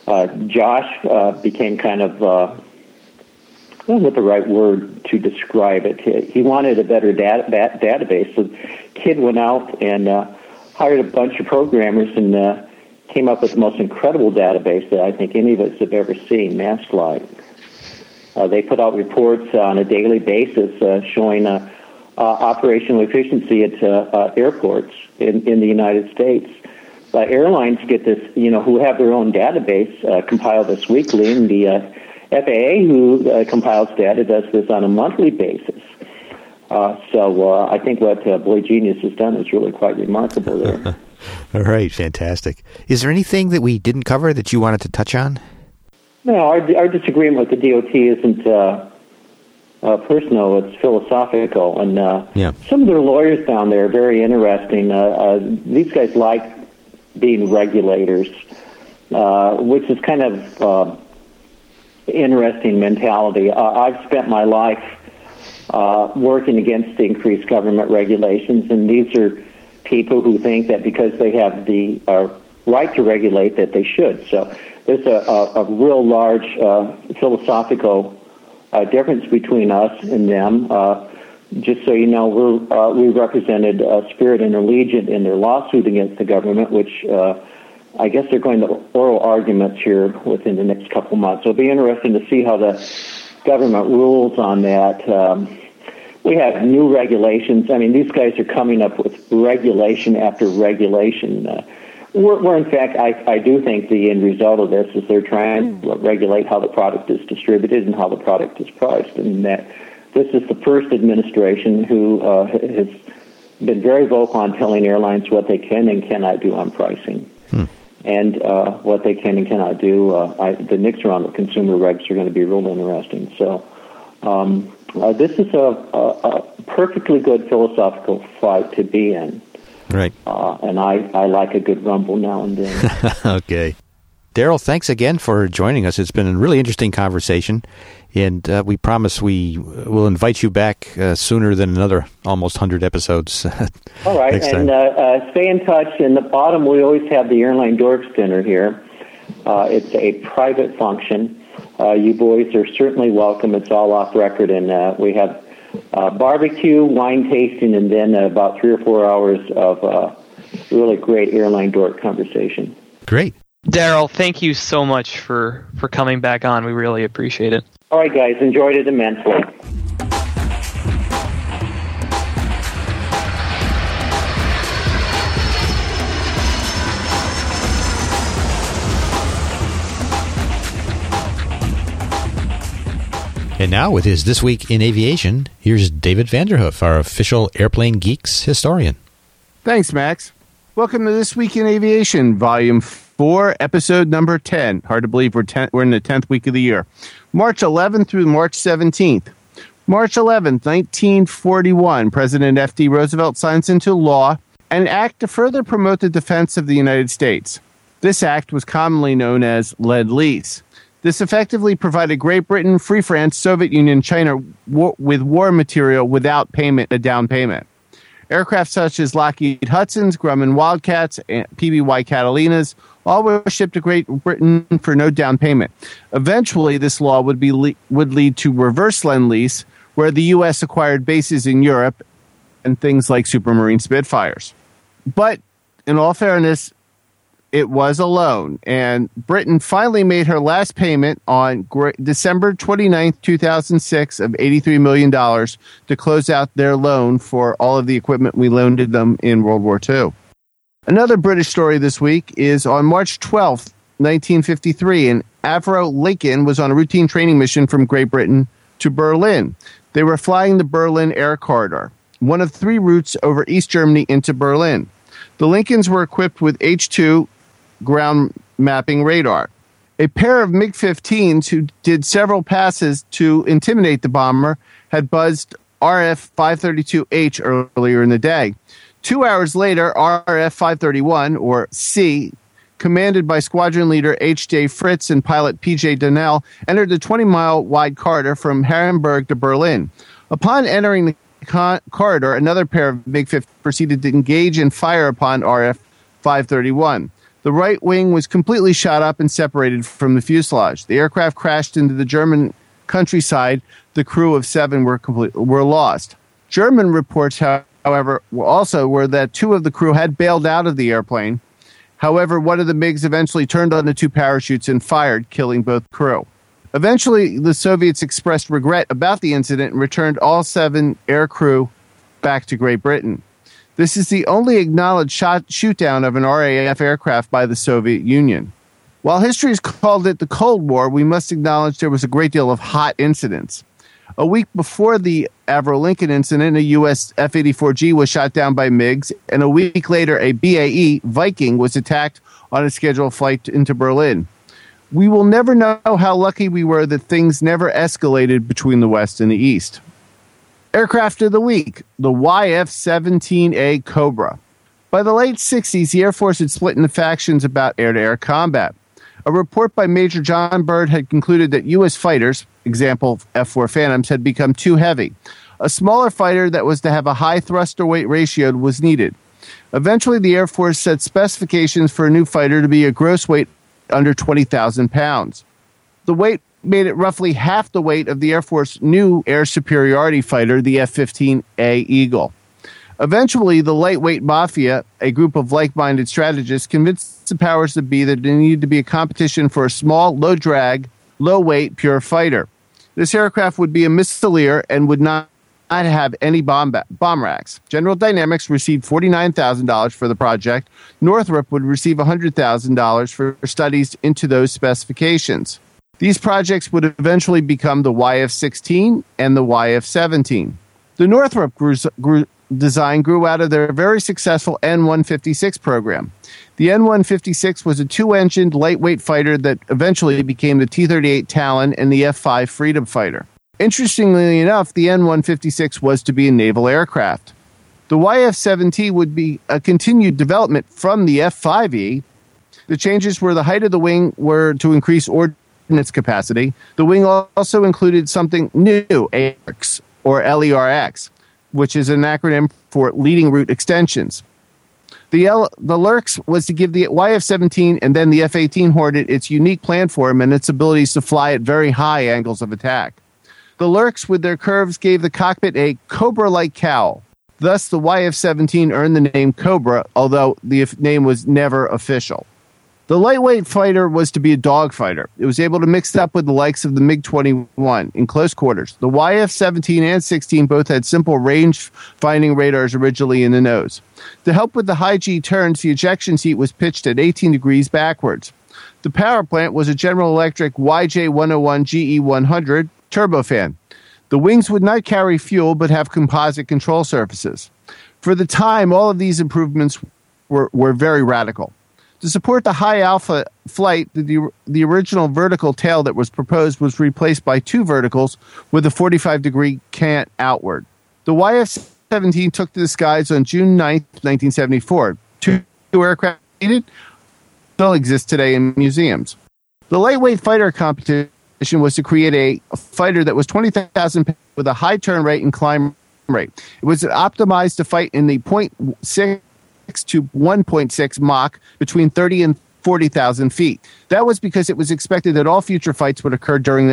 Speaker 4: Josh became kind of, I don't know what the right word to describe it. He wanted a better database. So the kid went out and hired a bunch of programmers and came up with the most incredible database that I think any of us have ever seen, MassFlight. They put out reports on a daily basis showing operational efficiency at airports in the United States. Airlines get this, who have their own database, compile this weekly, and the FAA, who compiles data, does this on a monthly basis. So I think what Boy Genius has done is really quite remarkable there.
Speaker 1: All right, fantastic. Is there anything that we didn't cover that you wanted to touch on?
Speaker 4: No, our disagreement with the DOT isn't personal, it's philosophical. And some of their lawyers down there are very interesting. These guys like being regulators, which is kind of interesting mentality. I've spent my life working against increased government regulations, and these are people who think that because they have the right to regulate that they should. So there's a real large philosophical difference between us and them. Just so you know, we represented Spirit and Allegiant in their lawsuit against the government, which I guess they're going to oral arguments here within the next couple months. It'll be interesting to see how the government rules on that. We have new regulations. I mean, these guys are coming up with regulation after regulation. Where in fact, I do think the end result of this is they're trying to regulate how the product is distributed and how the product is priced. And that this is the first administration who has been very vocal on telling airlines what they can and cannot do on pricing. And what they can and cannot do. The next round of consumer regs are going to be real interesting. So this is a perfectly good philosophical fight to be in.
Speaker 1: Right.
Speaker 4: And I like a good rumble now and then.
Speaker 1: Okay. Daryl, thanks again for joining us. It's been a really interesting conversation, and we promise we will invite you back sooner than another almost 100 episodes.
Speaker 4: All right, and stay in touch. In the bottom, we always have the Airline Dorks Dinner here. It's a private function. You boys are certainly welcome. It's all off record, and we have barbecue, wine tasting, and then about 3 or 4 hours of really great airline dork conversation.
Speaker 1: Great.
Speaker 2: Daryl, thank you so much for coming back on. We really appreciate it.
Speaker 4: All right, guys. Enjoyed it immensely.
Speaker 1: And now, with his This Week in Aviation, here's David Vanderhoof, our official Airplane Geeks historian.
Speaker 3: Thanks, Max. Welcome to This Week in Aviation, Volume 4, Episode number 10. Hard to believe we're in the 10th week of the year. March 11th through March 17th. March 11th, 1941, President F.D. Roosevelt signs into law an act to further promote the defense of the United States. This act was commonly known as Lend-Lease. This effectively provided Great Britain, Free France, Soviet Union, China with war material without a down payment. Aircraft such as Lockheed Hudson's, Grumman Wildcats, and PBY Catalinas all were shipped to Great Britain for no down payment. Eventually, this law would lead to reverse Lend-Lease, where the U.S. acquired bases in Europe and things like Supermarine Spitfires. But, in all fairness, it was a loan, and Britain finally made her last payment on December 29th, 2006 of $83 million to close out their loan for all of the equipment we loaned them in World War II. Another British story this week is on March 12th, 1953, an Avro Lincoln was on a routine training mission from Great Britain to Berlin. They were flying the Berlin Air Corridor, one of 3 routes over East Germany into Berlin. The Lincolns were equipped with H-2 ground mapping radar. A pair of MiG-15s who did several passes to intimidate the bomber had buzzed RF-532H earlier in the day. 2 hours later, RF-531, or C, commanded by squadron leader H.J. Fritz and pilot P.J. Donnell, entered the 20-mile wide corridor from Hamburg to Berlin. Upon entering the corridor, another pair of MiG-15 proceeded to engage and fire upon RF-531. The right wing was completely shot up and separated from the fuselage. The aircraft crashed into the German countryside. The crew of 7 were lost. German reports, however, were that 2 of the crew had bailed out of the airplane. However, one of the MiGs eventually turned on the 2 parachutes and fired, killing both crew. Eventually, the Soviets expressed regret about the incident and returned all 7 air crew back to Great Britain. This is the only acknowledged shoot-down of an RAF aircraft by the Soviet Union. While history has called it the Cold War, we must acknowledge there was a great deal of hot incidents. A week before the Avro Lincoln incident, a U.S. F-84G was shot down by MiGs, and a week later, a BAE Viking was attacked on a scheduled flight into Berlin. We will never know how lucky we were that things never escalated between the West and the East. Aircraft of the week, the YF-17A Cobra. By the late 60s, the Air Force had split into factions about air-to-air combat. A report by Major John Byrd had concluded that U.S. fighters, example F-4 Phantoms, had become too heavy. A smaller fighter that was to have a high thruster-weight ratio was needed. Eventually, the Air Force set specifications for a new fighter to be a gross weight under 20,000 pounds. The weight made it roughly half the weight of the Air Force new air superiority fighter, the F-15A Eagle. Eventually, the lightweight mafia, a group of like-minded strategists, convinced the powers that be that there needed to be a competition for a small, low-drag, low-weight, pure fighter. This aircraft would be a Missileer and would not have any bomb racks. General Dynamics received $49,000 for the project. Northrop would receive $100,000 for studies into those specifications. These projects would eventually become the YF-16 and the YF-17. The Northrop design grew out of their very successful N-156 program. The N-156 was a 2-engined lightweight fighter that eventually became the T-38 Talon and the F-5 Freedom Fighter. Interestingly enough, the N-156 was to be a naval aircraft. The YF-17 would be a continued development from the F-5E. The changes were the height of the wing were to increase ordnance capacity. The wing also included something new, LERX, or LERX, which is an acronym for Leading Route Extensions. The LERX was to give the YF-17 and then the F-18 Hornet its unique planform and its abilities to fly at very high angles of attack. The LERX, with their curves, gave the cockpit a Cobra-like cowl. Thus, the YF-17 earned the name Cobra, although the name was never official. The lightweight fighter was to be a dogfighter. It was able to mix up with the likes of the MiG-21 in close quarters. The YF-17 and 16 both had simple range-finding radars originally in the nose. To help with the high G turns, the ejection seat was pitched at 18 degrees backwards. The power plant was a General Electric YJ101 GE100 turbofan. The wings would not carry fuel but have composite control surfaces. For the time, all of these improvements were very radical. To support the high alpha flight, the original vertical tail that was proposed was replaced by 2 verticals with a 45-degree cant outward. The YF-17 took to the skies on June 9, 1974. 2 aircraft still exist today in museums. The lightweight fighter competition was to create a fighter that was 20,000 pounds with a high turn rate and climb rate. It was optimized to fight in the 0.6 to 1.6 Mach between 30 and 40,000 feet. That was because it was expected that all future fights would occur during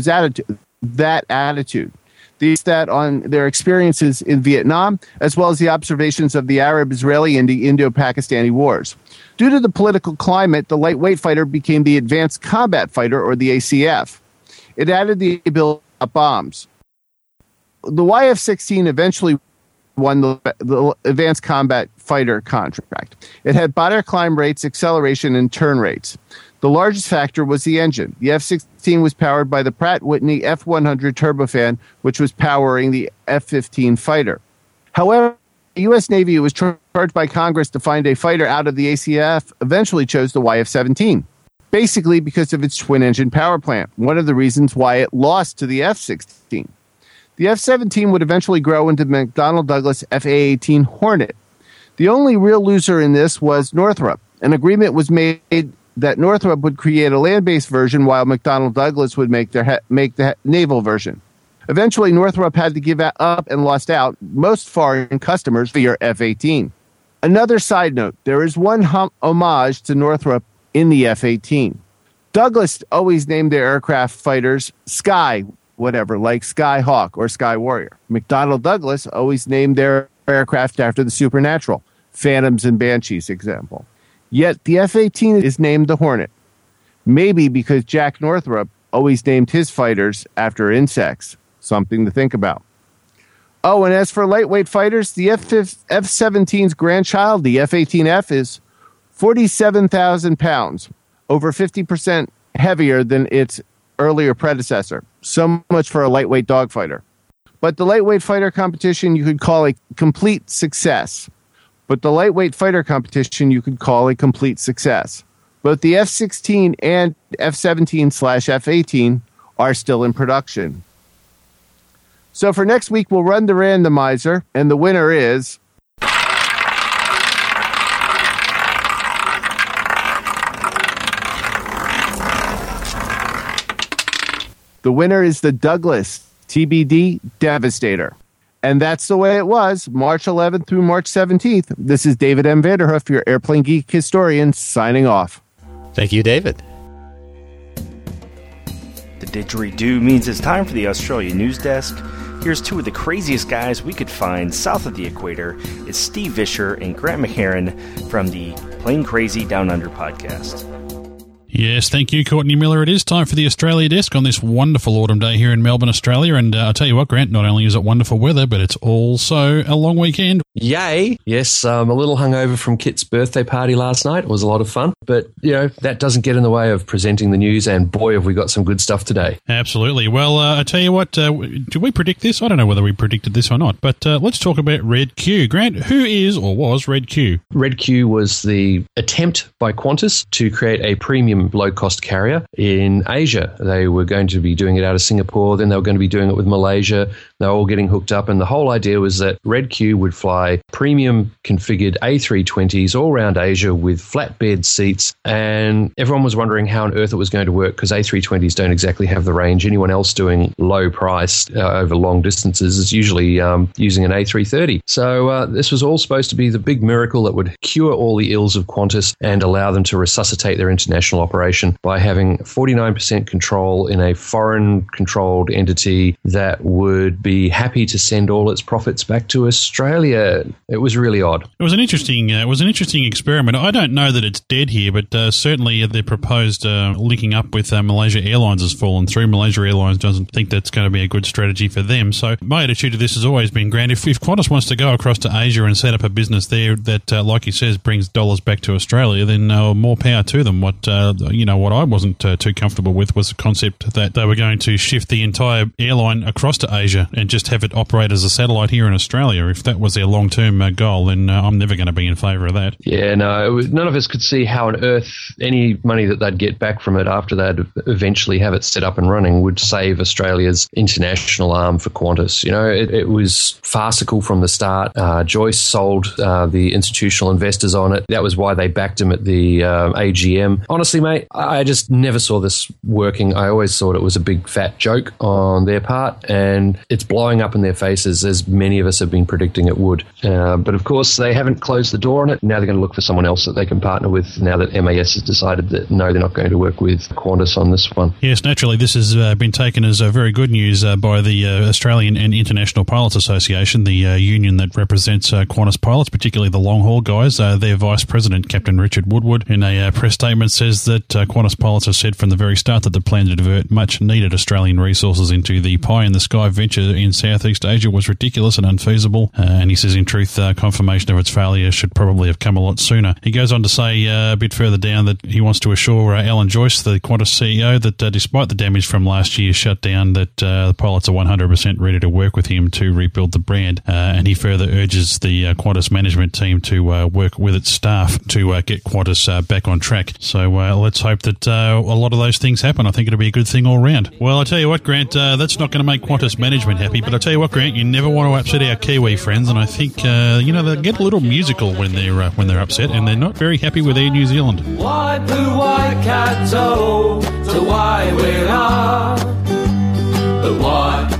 Speaker 3: that attitude. These that on their experiences in Vietnam, as well as the observations of the Arab-Israeli and the Indo-Pakistani wars. Due to the political climate, the lightweight fighter became the Advanced Combat Fighter, or the ACF. It added the ability to drop bombs. The YF-16 eventually won the Advanced Combat Fighter contract. It had better climb rates, acceleration, and turn rates. The largest factor was the engine. The F-16 was powered by the Pratt & Whitney F-100 turbofan, which was powering the F-15 fighter. However, the U.S. Navy was charged by Congress to find a fighter out of the ACF eventually chose the YF-17, basically because of its twin-engine power plant, one of the reasons why it lost to the F-16. The F-17 would eventually grow into the McDonnell Douglas F-A-18 Hornet. The only real loser in this was Northrop. An agreement was made that Northrop would create a land-based version while McDonnell Douglas would make the naval version. Eventually, Northrop had to give up and lost out most foreign customers for your F-18. Another side note, there is one homage to Northrop in the F-18. Douglas always named their aircraft fighters Sky, whatever, like Skyhawk or Sky Warrior. McDonnell Douglas always named their aircraft after the supernatural, Phantoms and Banshees example. Yet the F-18 is named the Hornet, maybe because Jack Northrop always named his fighters after insects. Something to think about. Oh, and as for lightweight fighters, the F-17's grandchild, the F-18F, is 47,000 pounds, over 50% heavier than its earlier predecessor. So much for a lightweight dogfighter. But the lightweight fighter competition you could call a complete success. Both the F-16 and F-17/F-18 are still in production. So for next week, we'll run the randomizer, and the winner is... The winner is the Douglas TBD Devastator. And that's the way it was, March 11th through March 17th. This is David M. Vanderhoof, your Airplane Geek historian, signing off.
Speaker 1: Thank you, David.
Speaker 5: The didgeridoo means it's time for the Australia News Desk. Here's two of the craziest guys we could find south of the equator. It's Steve Vischer and Grant McHerron from the Plane Crazy Down Under podcast.
Speaker 6: Yes, thank you, Courtney Miller. It is time for the Australia Desk on this wonderful autumn day here in Melbourne, Australia. And I'll tell you what, Grant, not only is it wonderful weather, but it's also a long weekend.
Speaker 7: Yay. Yes, a little hungover from Kit's birthday party last night. It was a lot of fun. But, that doesn't get in the way of presenting the news. And boy, have we got some good stuff today.
Speaker 6: Absolutely. Well, I tell you what, did we predict this? I don't know whether we predicted this or not. But let's talk about Red Q. Grant, who is or was Red Q?
Speaker 7: Red Q was the attempt by Qantas to create a premium low-cost carrier in Asia. They were going to be doing it out of Singapore, then they were going to be doing it with Malaysia. They were all getting hooked up, and the whole idea was that Red Q would fly premium configured A320s all around Asia with flatbed seats, and everyone was wondering how on earth it was going to work because A320s don't exactly have the range. Anyone else doing low price over long distances is usually using an A330. So this was all supposed to be the big miracle that would cure all the ills of Qantas and allow them to resuscitate their international operation by having 49% control in a foreign-controlled entity that would be happy to send all its profits back to Australia. It was really odd.
Speaker 6: It was an interesting experiment. I don't know that it's dead here, but certainly the proposed linking up with Malaysia Airlines has fallen through. Malaysia Airlines doesn't think that's going to be a good strategy for them. So my attitude to this has always been, Grant, if Qantas wants to go across to Asia and set up a business there that, like he says, brings dollars back to Australia, then more power to them. What I wasn't too comfortable with was the concept that they were going to shift the entire airline across to Asia and just have it operate as a satellite here in Australia. If that was their long-term goal, then I'm never going to be in favour of that.
Speaker 7: Yeah, no, none of us could see how on earth any money that they'd get back from it after they'd eventually have it set up and running would save Australia's international arm for Qantas. It was farcical from the start. Joyce sold the institutional investors on it. That was why they backed him at the AGM. Honestly, mate, I just never saw this working. I always thought it was a big fat joke on their part, and it's blowing up in their faces as many of us have been predicting it would. But of course, they haven't closed the door on it. Now they're going to look for someone else that they can partner with now that MAS has decided that no, they're not going to work with Qantas on this one.
Speaker 6: Yes, naturally, this has been taken as very good news by the Australian and International Pilots Association, the union that represents Qantas pilots, particularly the long-haul guys. Their Vice President, Captain Richard Woodward, in a press statement says that Qantas pilots have said from the very start that the plan to divert much-needed Australian resources into the pie-in-the-sky venture in Southeast Asia was ridiculous and unfeasible. And he says in truth, confirmation of its failure should probably have come a lot sooner. He goes on to say a bit further down that he wants to assure Alan Joyce, the Qantas CEO, that despite the damage from last year's shutdown, that the pilots are 100% ready to work with him to rebuild the brand. And he further urges the Qantas management team to work with its staff to get Qantas back on track. So let's hope that a lot of those things happen. I think it'll be a good thing all round. Well, I tell you what, Grant, that's not going to make Qantas management happy, but I tell you what, Grant, you never want to upset our Kiwi friends, and I think they get a little musical when they're upset, and they're not very happy with Air New Zealand.
Speaker 8: Why do white cats owe to why we are? But why?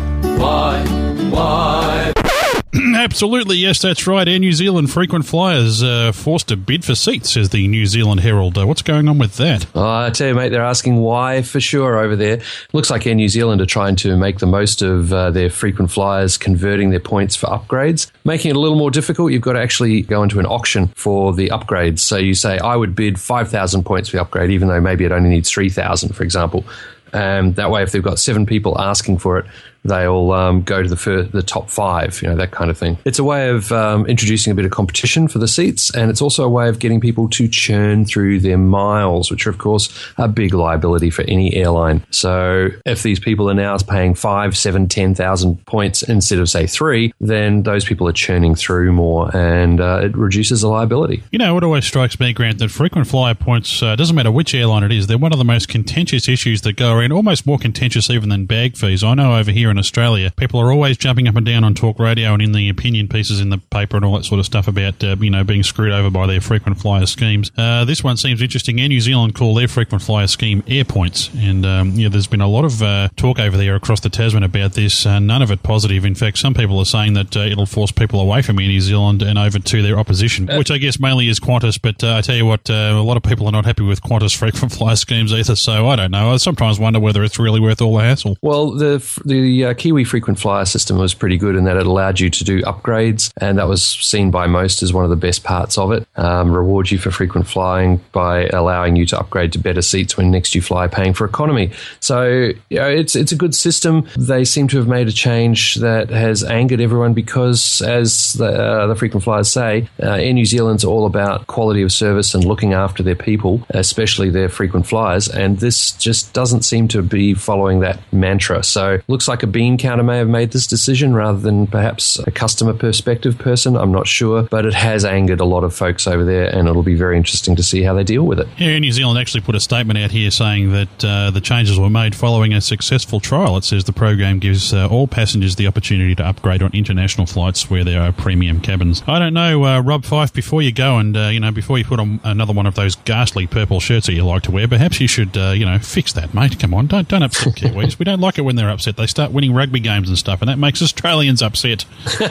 Speaker 6: Absolutely, yes, that's right. Air New Zealand frequent flyers forced to bid for seats, says the New Zealand Herald. What's going on with that?
Speaker 7: I tell you, mate, they're asking why for sure over there. Looks like Air New Zealand are trying to make the most of their frequent flyers, converting their points for upgrades. Making it a little more difficult, you've got to actually go into an auction for the upgrades. So you say, I would bid 5,000 points for the upgrade, even though maybe it only needs 3,000, for example. That way, if they've got 7 people asking for it, they'll go to the top 5, that kind of thing. It's a way of introducing a bit of competition for the seats, and it's also a way of getting people to churn through their miles, which are, of course, a big liability for any airline. So if these people are now paying 5, 7, 10,000 points instead of, say, 3, then those people are churning through more, and it reduces the liability.
Speaker 6: It always strikes me, Grant, that frequent flyer points, doesn't matter which airline it is, they're one of the most contentious issues that go around, almost more contentious even than bag fees. I know over here in Australia, people are always jumping up and down on talk radio and in the opinion pieces in the paper and all that sort of stuff about, being screwed over by their frequent flyer schemes. This one seems interesting. Air New Zealand call their frequent flyer scheme Air Points. And, there's been a lot of talk over there across the Tasman about this, none of it positive. In fact, some people are saying that it'll force people away from Air New Zealand and over to their opposition, which I guess mainly is Qantas. But I tell you what, a lot of people are not happy with Qantas frequent flyer schemes either, so I don't know. I sometimes wonder whether it's really worth all the hassle.
Speaker 7: Well, the Kiwi frequent flyer system was pretty good in that it allowed you to do upgrades, and that was seen by most as one of the best parts of it. Rewards you for frequent flying by allowing you to upgrade to better seats when next you fly, paying for economy. So it's a good system. They seem to have made a change that has angered everyone because, as the frequent flyers say, Air New Zealand's all about quality of service and looking after their people, especially their frequent flyers, and this just doesn't seem to be following that mantra. So looks like a bean counter may have made this decision rather than perhaps a customer perspective person. I'm not sure, but it has angered a lot of folks over there, and it'll be very interesting to see how they deal with it.
Speaker 6: Air New Zealand actually put a statement out here saying that the changes were made following a successful trial. It says the program gives all passengers the opportunity to upgrade on international flights where there are premium cabins. I don't know, Rob Fife, before you go and, before you put on another one of those ghastly purple shirts that you like to wear, perhaps you should, fix that, mate. Come on, don't upset Kiwis. We don't like it when they're upset. They start winning rugby games and stuff, and that makes Australians upset.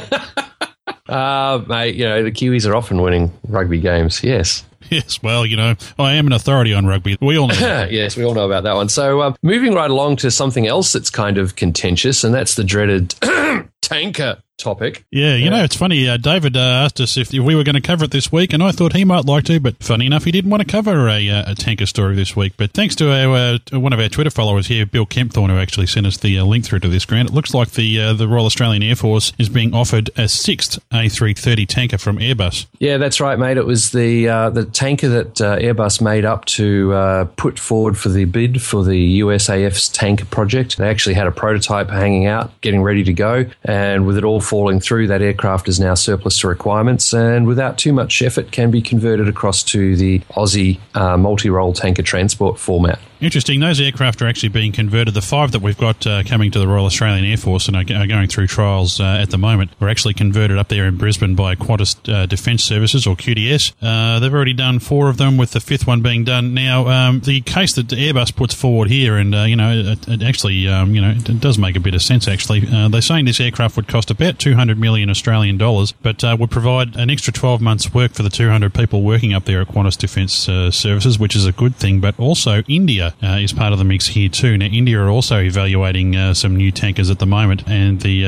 Speaker 7: Mate, the Kiwis are often winning rugby games, yes.
Speaker 6: Yes, well, I am an authority on rugby. We all know that.
Speaker 7: Yes, we all know about that one. So moving right along to something else that's kind of contentious, and that's the dreaded tanker topic.
Speaker 6: Yeah, it's funny. David asked us if we were going to cover it this week, and I thought he might like to, but funny enough, he didn't want to cover a tanker story this week. But thanks to one of our Twitter followers here, Bill Kempthorne, who actually sent us the link through to this, Grant. It looks like the Royal Australian Air Force is being offered a 6th A330 tanker from Airbus.
Speaker 7: Yeah, that's right, mate. It was the tanker that Airbus made up to put forward for the bid for the USAF's tanker project. They actually had a prototype hanging out, getting ready to go, and with it all falling through, that aircraft is now surplus to requirements and without too much effort can be converted across to the Aussie multi-role tanker transport format.
Speaker 6: Interesting. Those aircraft are actually being converted. The 5 that we've got coming to the Royal Australian Air Force and are going through trials at the moment were actually converted up there in Brisbane by Qantas Defence Services, or QDS. They've already done 4 of them, with the 5th one being done now. The case that Airbus puts forward here, and it actually it does make a bit of sense. Actually, they're saying this aircraft would cost about 200 million Australian dollars, but would provide an extra 12 months' work for the 200 people working up there at Qantas Defence Services, which is a good thing. But also India is part of the mix here too. Now, India are also evaluating some new tankers at the moment, and the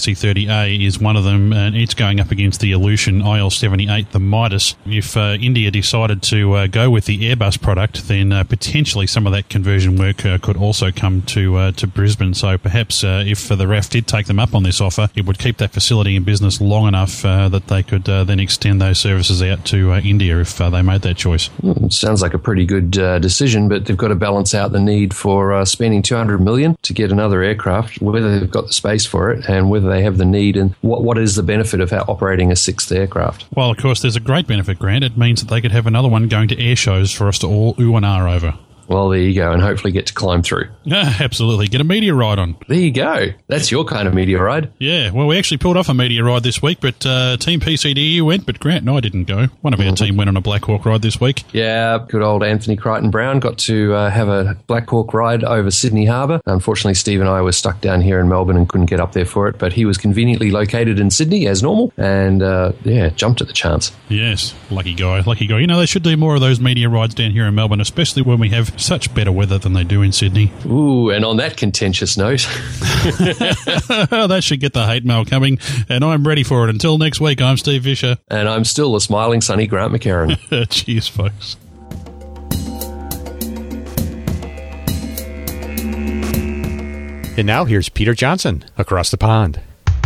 Speaker 6: KC-30A is one of them, and it's going up against the Aleutian IL-78, the Midas. If India decided to go with the Airbus product, then potentially some of that conversion work could also come to Brisbane. So perhaps if the RAF did take them up on this offer, it would keep that facility in business long enough that they could then extend those services out to India if they made that choice.
Speaker 7: Sounds like a pretty good decision, but they've got to balance out the need for spending $200 million to get another aircraft, whether they've got the space for it and whether they have the need, and what is the benefit of operating a sixth aircraft.
Speaker 6: Well, of course, there's a great benefit, Grant. It means that they could have another one going to air shows for us to all ooh and ah over.
Speaker 7: Well, there you go, and hopefully get to climb through.
Speaker 6: Yeah, absolutely. Get a meteor ride on.
Speaker 7: There you go. That's your kind of meteor ride.
Speaker 6: Yeah, well, we actually pulled off a meteor ride this week, but Team PCDU went, but Grant and I didn't go. One of our team went on a Black Hawk ride this week.
Speaker 7: Yeah, good old Anthony Crichton-Brown got to have a Black Hawk ride over Sydney Harbour. Unfortunately, Steve and I were stuck down here in Melbourne and couldn't get up there for it, but he was conveniently located in Sydney as normal, and jumped at the chance.
Speaker 6: Yes, lucky guy, lucky guy. You know, they should do more of those meteor rides down here in Melbourne, especially when we have such better weather than they do in Sydney.
Speaker 7: Ooh, and on that contentious note...
Speaker 6: That should get the hate mail coming, and I'm ready for it. Until next week, I'm Steve Vischer.
Speaker 7: And I'm still the smiling, sunny Grant McHerron.
Speaker 6: Cheers, folks.
Speaker 1: And now here's Peter Johnson across the pond.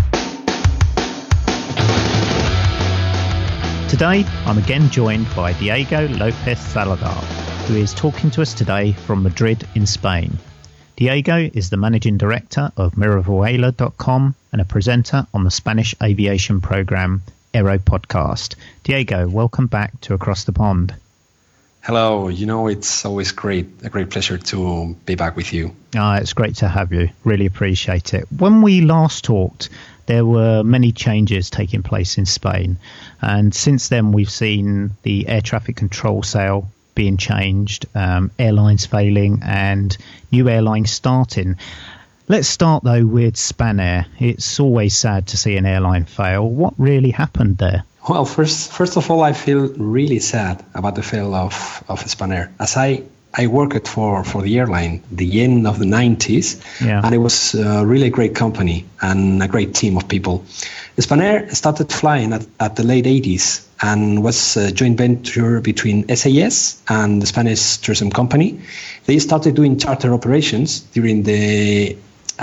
Speaker 9: Today, I'm again joined by Diego Lopez Salazar, who is talking to us today from Madrid in Spain. Diego is the managing director of Miravuela.com and a presenter on the Spanish aviation program Aero Podcast. Diego, welcome back to Across the Pond.
Speaker 10: Hello, it's always a great pleasure to be back with you.
Speaker 9: It's great to have you. Really appreciate it. When we last talked, there were many changes taking place in Spain. And since then, we've seen the air traffic control sale being changed, airlines failing, and new airlines starting. Let's start, though, with Spanair. It's always sad to see an airline fail. What really happened there?
Speaker 10: Well, first of all, I feel really sad about the fail of Spanair. As I worked for the airline the end of the 90s, and it was really a great company and a great team of people. Spanair started flying at the late 80s and was a joint venture between SAS and the Spanish Tourism Company. They started doing charter operations until the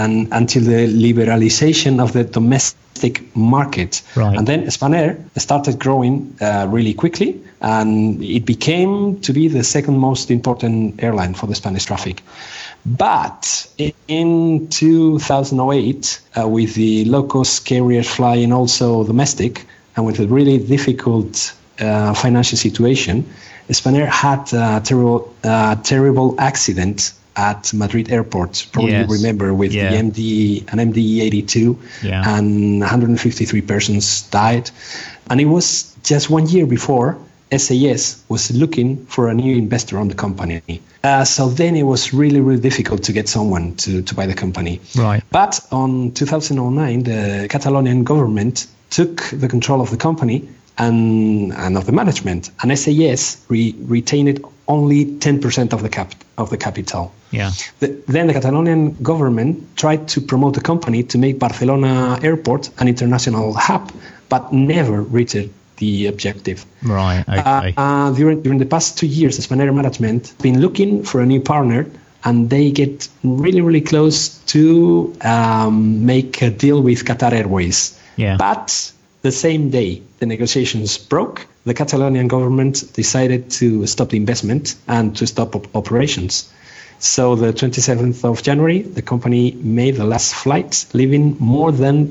Speaker 10: liberalization of the domestic market.
Speaker 9: Right.
Speaker 10: And then Spanair started growing really quickly, and it became to be the second most important airline for the Spanish traffic. But in 2008, with the low-cost carriers flying also domestic, and with a really difficult financial situation, Spanair had a terrible accident at Madrid airport. Probably you remember, with the MD-82, and 153 persons died. And it was just 1 year before SAS was looking for a new investor on the company. So then it was really, really difficult to get someone to buy the company.
Speaker 9: Right.
Speaker 10: But on 2009, the Catalonian government took the control of the company and of the management, and SAS retained only 10% of the capital.
Speaker 9: Yeah.
Speaker 10: Then the Catalonian government tried to promote the company to make Barcelona Airport an international hub, but never reached the objective.
Speaker 9: Right. Okay.
Speaker 10: During the past 2 years, the Spanair management have been looking for a new partner, and they get really, really close to make a deal with Qatar Airways.
Speaker 9: Yeah.
Speaker 10: But the same day the negotiations broke, the Catalonian government decided to stop the investment and to stop operations. So the 27th of January, the company made the last flight, leaving more than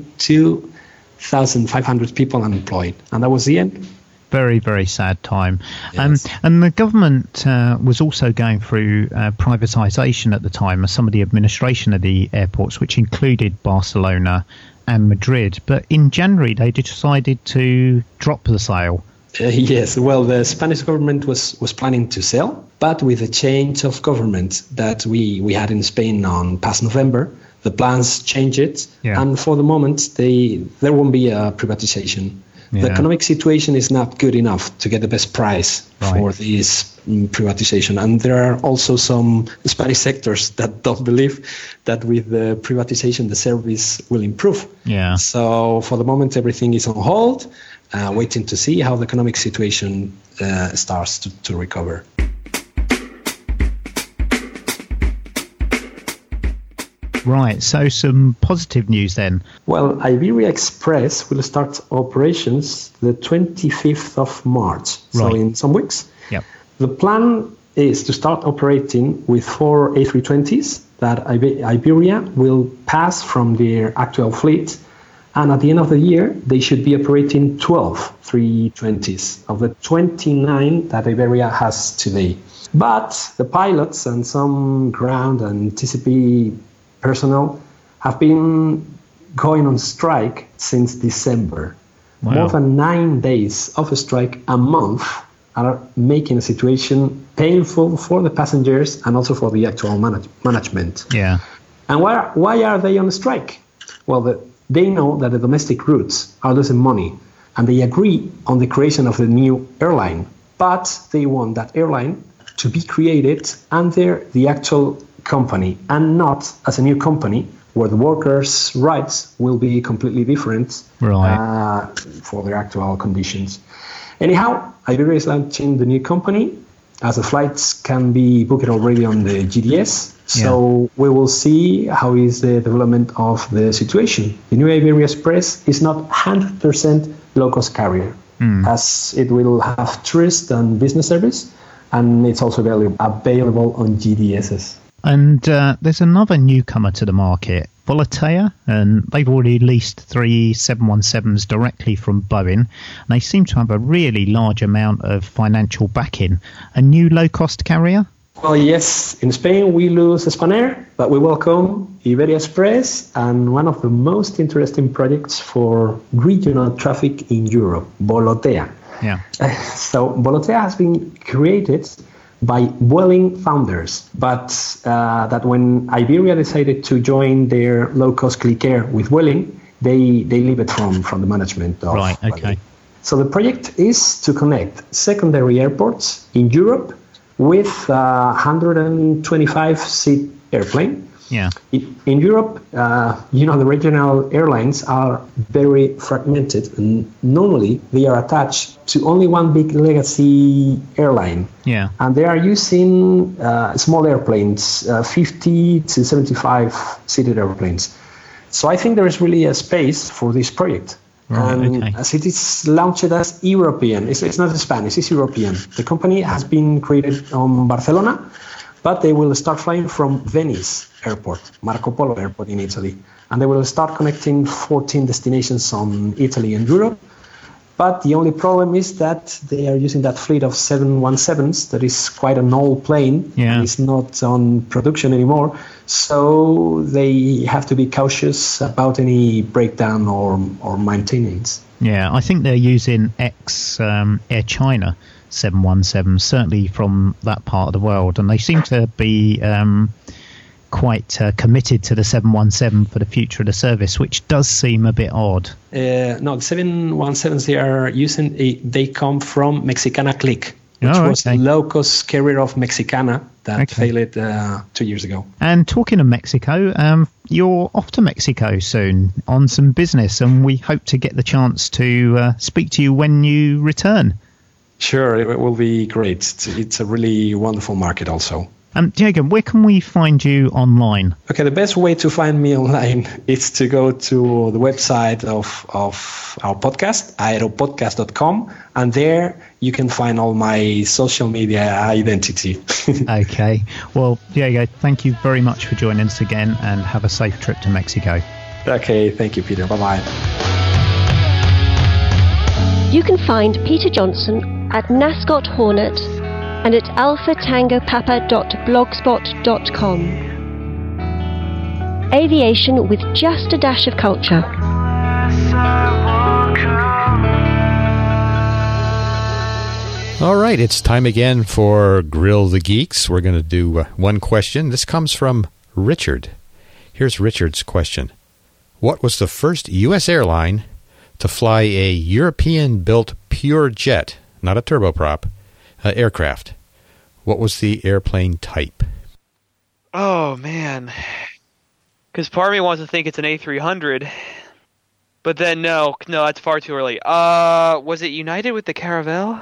Speaker 10: 2,500 people unemployed. And that was the end.
Speaker 9: Very, very sad time.
Speaker 10: Yes.
Speaker 9: And the government was also going through privatisation at the time of some of the administration of the airports, which included Barcelona and Madrid. But in January, they decided to drop the sale.
Speaker 10: Yes, well, the Spanish government was planning to sell, but with a change of government that we had in Spain on past November, the plans changed, and for the moment, there won't be a privatization. Yeah. The economic situation is not good enough to get the best price for this privatization. And there are also some Spanish sectors that don't believe that with the privatization, the service will improve.
Speaker 9: Yeah.
Speaker 10: So for the moment, everything is on hold. waiting to see how the economic situation starts to recover.
Speaker 9: Right, so some positive news then.
Speaker 10: Well, Iberia Express will start operations the 25th of March, so in some weeks.
Speaker 9: Yep.
Speaker 10: The plan is to start operating with 4 A320s that Iberia will pass from their actual fleet, and at the end of the year, they should be operating 12 320s of the 29 that Iberia has today. But the pilots and some ground and TCP personnel have been going on strike since December.
Speaker 9: Wow.
Speaker 10: More than 9 days of a strike a month are making a situation painful for the passengers and also for the actual management.
Speaker 9: Yeah.
Speaker 10: And why are they on strike? Well, they know that the domestic routes are losing money, and they agree on the creation of the new airline, but they want that airline to be created under the actual company and not as a new company where the workers' rights will be completely different for their actual conditions. Anyhow, Iberia is launching the new company as the flights can be booked already on the GDS. So we will see how is the development of the situation. The new Iberia Express is not 100% low-cost carrier, as it will have tourist and business service, and it's also available on GDSs.
Speaker 9: And there's another newcomer to the market, Volotea, and they've already leased 3 717s directly from Boeing. And they seem to have a really large amount of financial backing. A new low-cost carrier?
Speaker 10: Well, yes. In Spain, we lose Spanair, but we welcome Iberia Express and one of the most interesting projects for regional traffic in Europe, Volotea.
Speaker 9: Yeah.
Speaker 10: So Volotea has been created by Vueling founders, but that when Iberia decided to join their low-cost Click Air with Vueling, they leave it from the management of Vueling. So the project is to connect secondary airports in Europe with 125-seat airplane.
Speaker 9: Yeah.
Speaker 10: In Europe, the regional airlines are very fragmented, and normally they are attached to only one big legacy airline.
Speaker 9: Yeah.
Speaker 10: And they are using small airplanes, 50 to 75-seated airplanes. So I think there is really a space for this project. As it is launched as European, it's not Spanish, it's European. The company has been created on Barcelona, but they will start flying from Venice Airport, Marco Polo Airport in Italy. And they will start connecting 14 destinations on Italy and Europe. But the only problem is that they are using that fleet of 717s that is quite an old plane.
Speaker 9: Yeah.
Speaker 10: It's not on production anymore. So they have to be cautious about any breakdown or maintenance.
Speaker 9: Yeah, I think they're using Air China 717, certainly from that part of the world. And they seem to be quite committed to the 717 for the future of the service, which does seem a bit odd.
Speaker 10: No, the 717s they are using, they come from Mexicana Click, which was the low-cost carrier of Mexicana that failed 2 years ago.
Speaker 9: And talking of Mexico, you're off to Mexico soon on some business, and we hope to get the chance to speak to you when you return.
Speaker 10: Sure, it will be great. It's a really wonderful market also.
Speaker 9: Diego, where can we find you online?
Speaker 10: Okay, the best way to find me online is to go to the website of our podcast, aeropodcast.com, and there you can find all my social media identity.
Speaker 9: Okay. Well, Diego, thank you very much for joining us again, and have a safe trip to Mexico.
Speaker 10: Okay, thank you, Peter. Bye-bye.
Speaker 11: You can find Peter Johnson at Nascot Hornet and at alphatangopapa.blogspot.com. Aviation with just a dash of culture.
Speaker 1: All right, it's time again for Grill the Geeks. We're going to do one question. This comes from Richard. Here's Richard's question. What was the first U.S. airline to fly a European-built pure jet, not a turboprop, aircraft? What was the airplane type?
Speaker 2: Oh, man. Because part of me wants to think it's an A300. But then, no, that's far too early. Was it United with the Caravelle?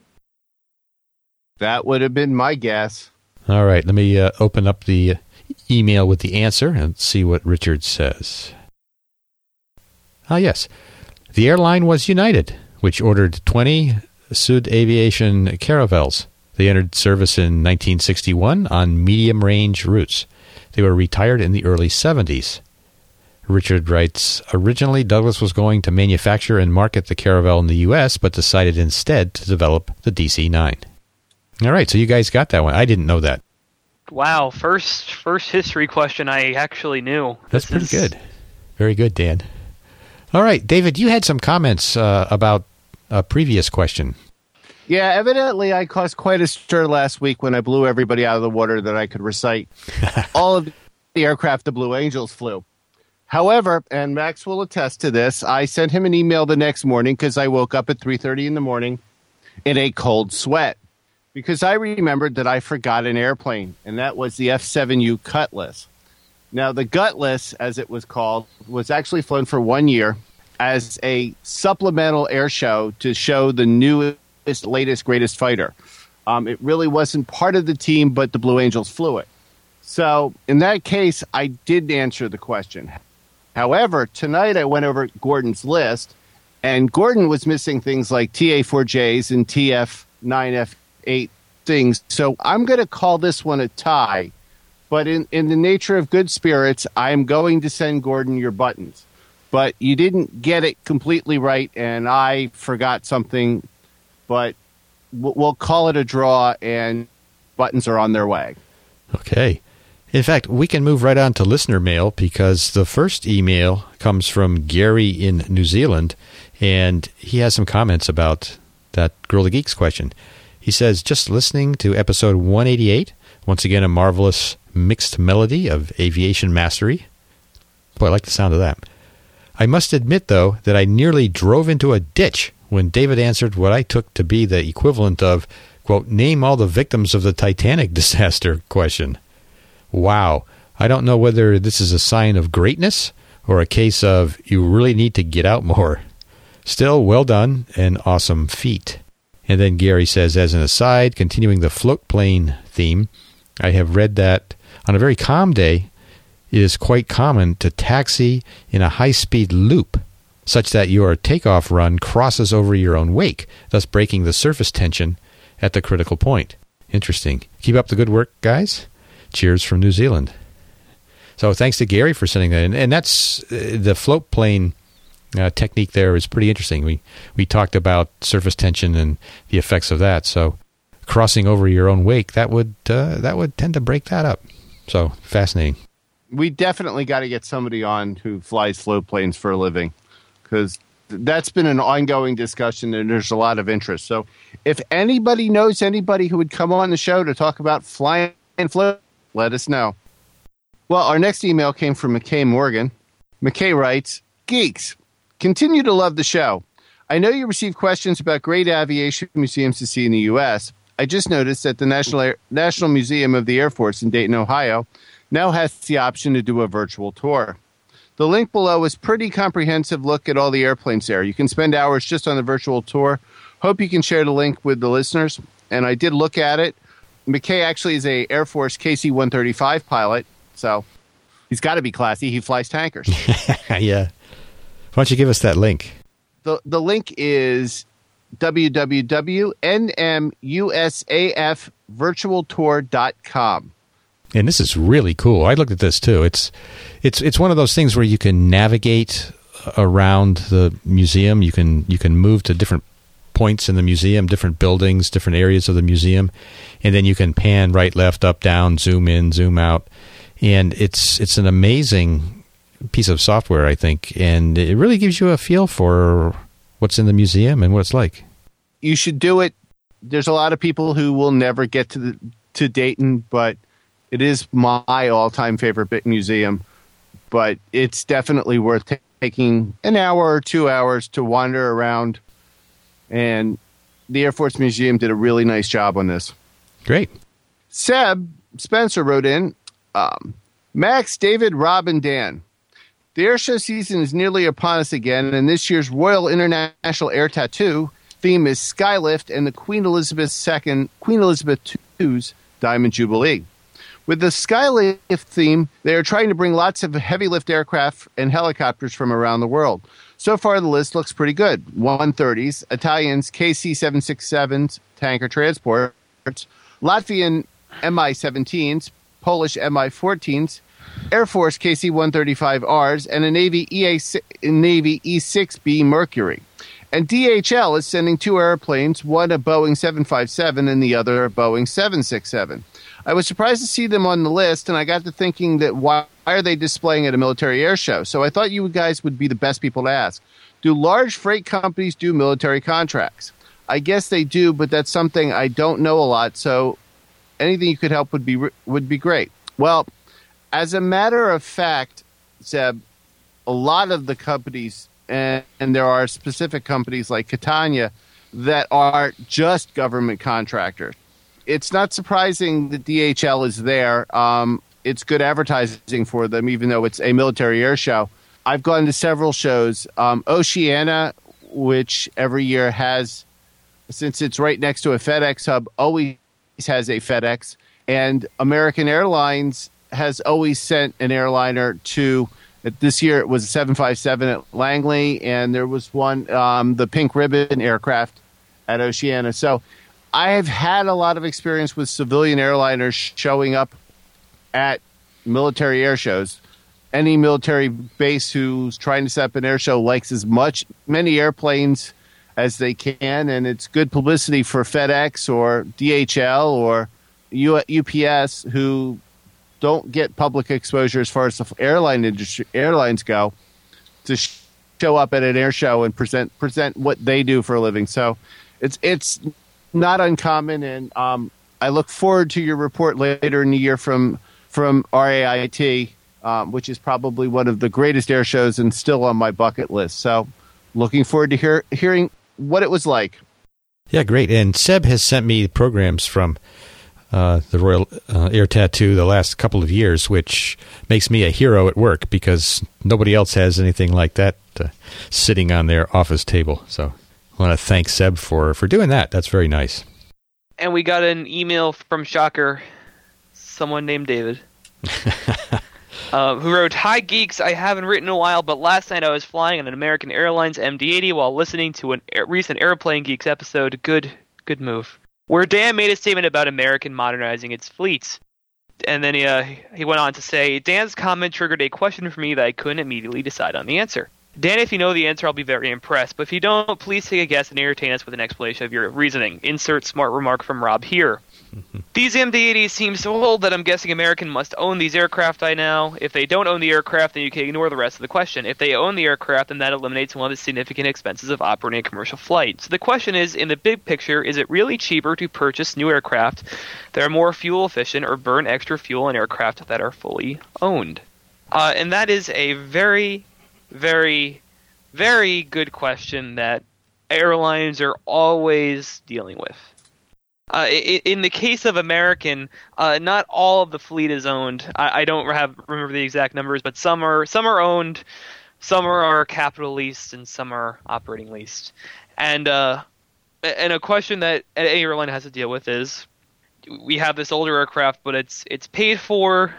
Speaker 3: That would have been my guess.
Speaker 1: All right, let me open up the email with the answer and see what Richard says. Yes. The airline was United, which ordered 20 Sud Aviation Caravelles. They entered service in 1961 on medium-range routes. They were retired in the early 70s. Richard writes, originally Douglas was going to manufacture and market the Caravelle in the U.S., but decided instead to develop the DC-9. All right, so you guys got that one. I didn't know that.
Speaker 2: Wow, first history question I actually knew.
Speaker 1: That's pretty good. Very good, Dan. All right, David, you had some comments about a previous question.
Speaker 3: Yeah, evidently I caused quite a stir last week when I blew everybody out of the water that I could recite all of the aircraft the Blue Angels flew. However, and Max will attest to this, I sent him an email the next morning because I woke up at 3:30 in the morning in a cold sweat because I remembered that I forgot an airplane, and that was the F-7U Cutlass. Now, the Gutless, as it was called, was actually flown for 1 year as a supplemental air show to show the newest, latest, greatest fighter. It really wasn't part of the team, but the Blue Angels flew it. So, in that case, I did answer the question. However, tonight I went over Gordon's list, and Gordon was missing things like TA-4Js and TF-9F8 things. So I'm going to call this one a tie. But in the nature of good spirits, I'm going to send Gordon your buttons. But you didn't get it completely right, and I forgot something. But we'll call it a draw, and buttons are on their way.
Speaker 1: Okay. In fact, we can move right on to listener mail because the first email comes from Gary in New Zealand, and he has some comments about that Grill the Geeks question. He says, just listening to episode 188, once again a marvelous mixed melody of aviation mastery. Boy, I like the sound of that. I must admit, though, that I nearly drove into a ditch when David answered what I took to be the equivalent of, quote, name all the victims of the Titanic disaster question. Wow. I don't know whether this is a sign of greatness or a case of you really need to get out more. Still, well done and awesome feat. And then Gary says, as an aside, continuing the float plane theme, I have read that on a very calm day, it is quite common to taxi in a high-speed loop, such that your takeoff run crosses over your own wake, thus breaking the surface tension at the critical point. Interesting. Keep up the good work, guys. Cheers from New Zealand. So thanks to Gary for sending that in. And that's the float plane technique there is pretty interesting. We talked about surface tension and the effects of that. So crossing over your own wake, that would tend to break that up. So fascinating.
Speaker 3: We definitely got to get somebody on who flies float planes for a living because that's been an ongoing discussion and there's a lot of interest. So if anybody knows anybody who would come on the show to talk about flying and float, let us know. Well, our next email came from McKay Morgan. McKay writes, Geeks, continue to love the show. I know you receive questions about great aviation museums to see in the U.S. I just noticed that the National Museum of the Air Force in Dayton, Ohio, now has the option to do a virtual tour. The link below is a pretty comprehensive look at all the airplanes there. You can spend hours just on the virtual tour. Hope you can share the link with the listeners. And I did look at it. McKay actually is a Air Force KC-135 pilot, so he's got to be classy. He flies tankers.
Speaker 1: Yeah. Why don't you give us that link?
Speaker 3: The link is www.nmusafvirtualtour.com.
Speaker 1: And this is really cool. I looked at this too. It's one of those things where you can navigate around the museum. You can move to different points in the museum, different buildings, different areas of the museum, and then you can pan right, left, up, down, zoom in, zoom out. And it's an amazing piece of software, I think, and it really gives you a feel for what's in the museum and what it's like.
Speaker 3: You should do it. There's a lot of people who will never get to Dayton, but it is my all-time favorite museum. But it's definitely worth taking an hour or 2 hours to wander around. And the Air Force Museum did a really nice job on this.
Speaker 1: Great.
Speaker 3: Seb Spencer wrote in, Max, David, Rob, and Dan. The airshow season is nearly upon us again, and this year's Royal International Air Tattoo theme is Skylift and the Queen Elizabeth II's Diamond Jubilee. With the Skylift theme, they are trying to bring lots of heavy lift aircraft and helicopters from around the world. So far, the list looks pretty good. 130s, Italians, KC-767s, tanker transports, Latvian Mi-17s, Polish Mi-14s, Air Force KC-135Rs, and a Navy E-6B Mercury. And DHL is sending 2 airplanes, one a Boeing 757 and the other a Boeing 767. I was surprised to see them on the list, and I got to thinking that why are they displaying at a military air show? So I thought you guys would be the best people to ask. Do large freight companies do military contracts? I guess they do, but that's something I don't know a lot, so anything you could help would be great. Well, as a matter of fact, Seb, a lot of the companies, and there are specific companies like Catania that are just government contractors. It's not surprising that DHL is there. It's good advertising for them, even though it's a military air show. I've gone to several shows. Oceania, which every year has, since it's right next to a FedEx hub, always has a FedEx. And American Airlines has always sent an airliner to, this year it was a 757 at Langley, and there was one, the Pink Ribbon aircraft at Oceania. So I have had a lot of experience with civilian airliners showing up at military air shows. Any military base who's trying to set up an air show likes many airplanes as they can, and it's good publicity for FedEx or DHL or UPS, who don't get public exposure as far as the airlines go, to show up at an air show and present what they do for a living. So it's not uncommon, and I look forward to your report later in the year from RAIT, which is probably one of the greatest air shows and still on my bucket list. So looking forward to hearing what it was like.
Speaker 1: Yeah, great. And Seb has sent me programs from the Royal Air Tattoo the last couple of years, which makes me a hero at work because nobody else has anything like that sitting on their office table. So I want to thank Seb for doing that. That's very nice.
Speaker 2: And we got an email from Shocker, someone named David, who wrote, "Hi geeks, I haven't written in a while, but last night I was flying on an American Airlines MD-80 while listening to a recent Airplane Geeks episode. Good move. Where Dan made a statement about American modernizing its fleets. And then he went on to say, Dan's comment triggered a question for me that I couldn't immediately decide on the answer. Dan, if you know the answer, I'll be very impressed. But if you don't, please take a guess and entertain us with an explanation of your reasoning. Insert smart remark from Rob here. These MD-80s seem so old that I'm guessing American must own these aircraft by now. If they don't own the aircraft, then you can ignore the rest of the question. If they own the aircraft, then that eliminates one of the significant expenses of operating a commercial flight. So the question is, in the big picture, is it really cheaper to purchase new aircraft that are more fuel efficient or burn extra fuel in aircraft that are fully owned? And that is a very, very, very good question that airlines are always dealing with. In the case of American, not all of the fleet is owned. I don't remember the exact numbers, but some are owned, some are capital leased, and some are operating leased. And a question that any airline has to deal with is, we have this older aircraft, but it's paid for,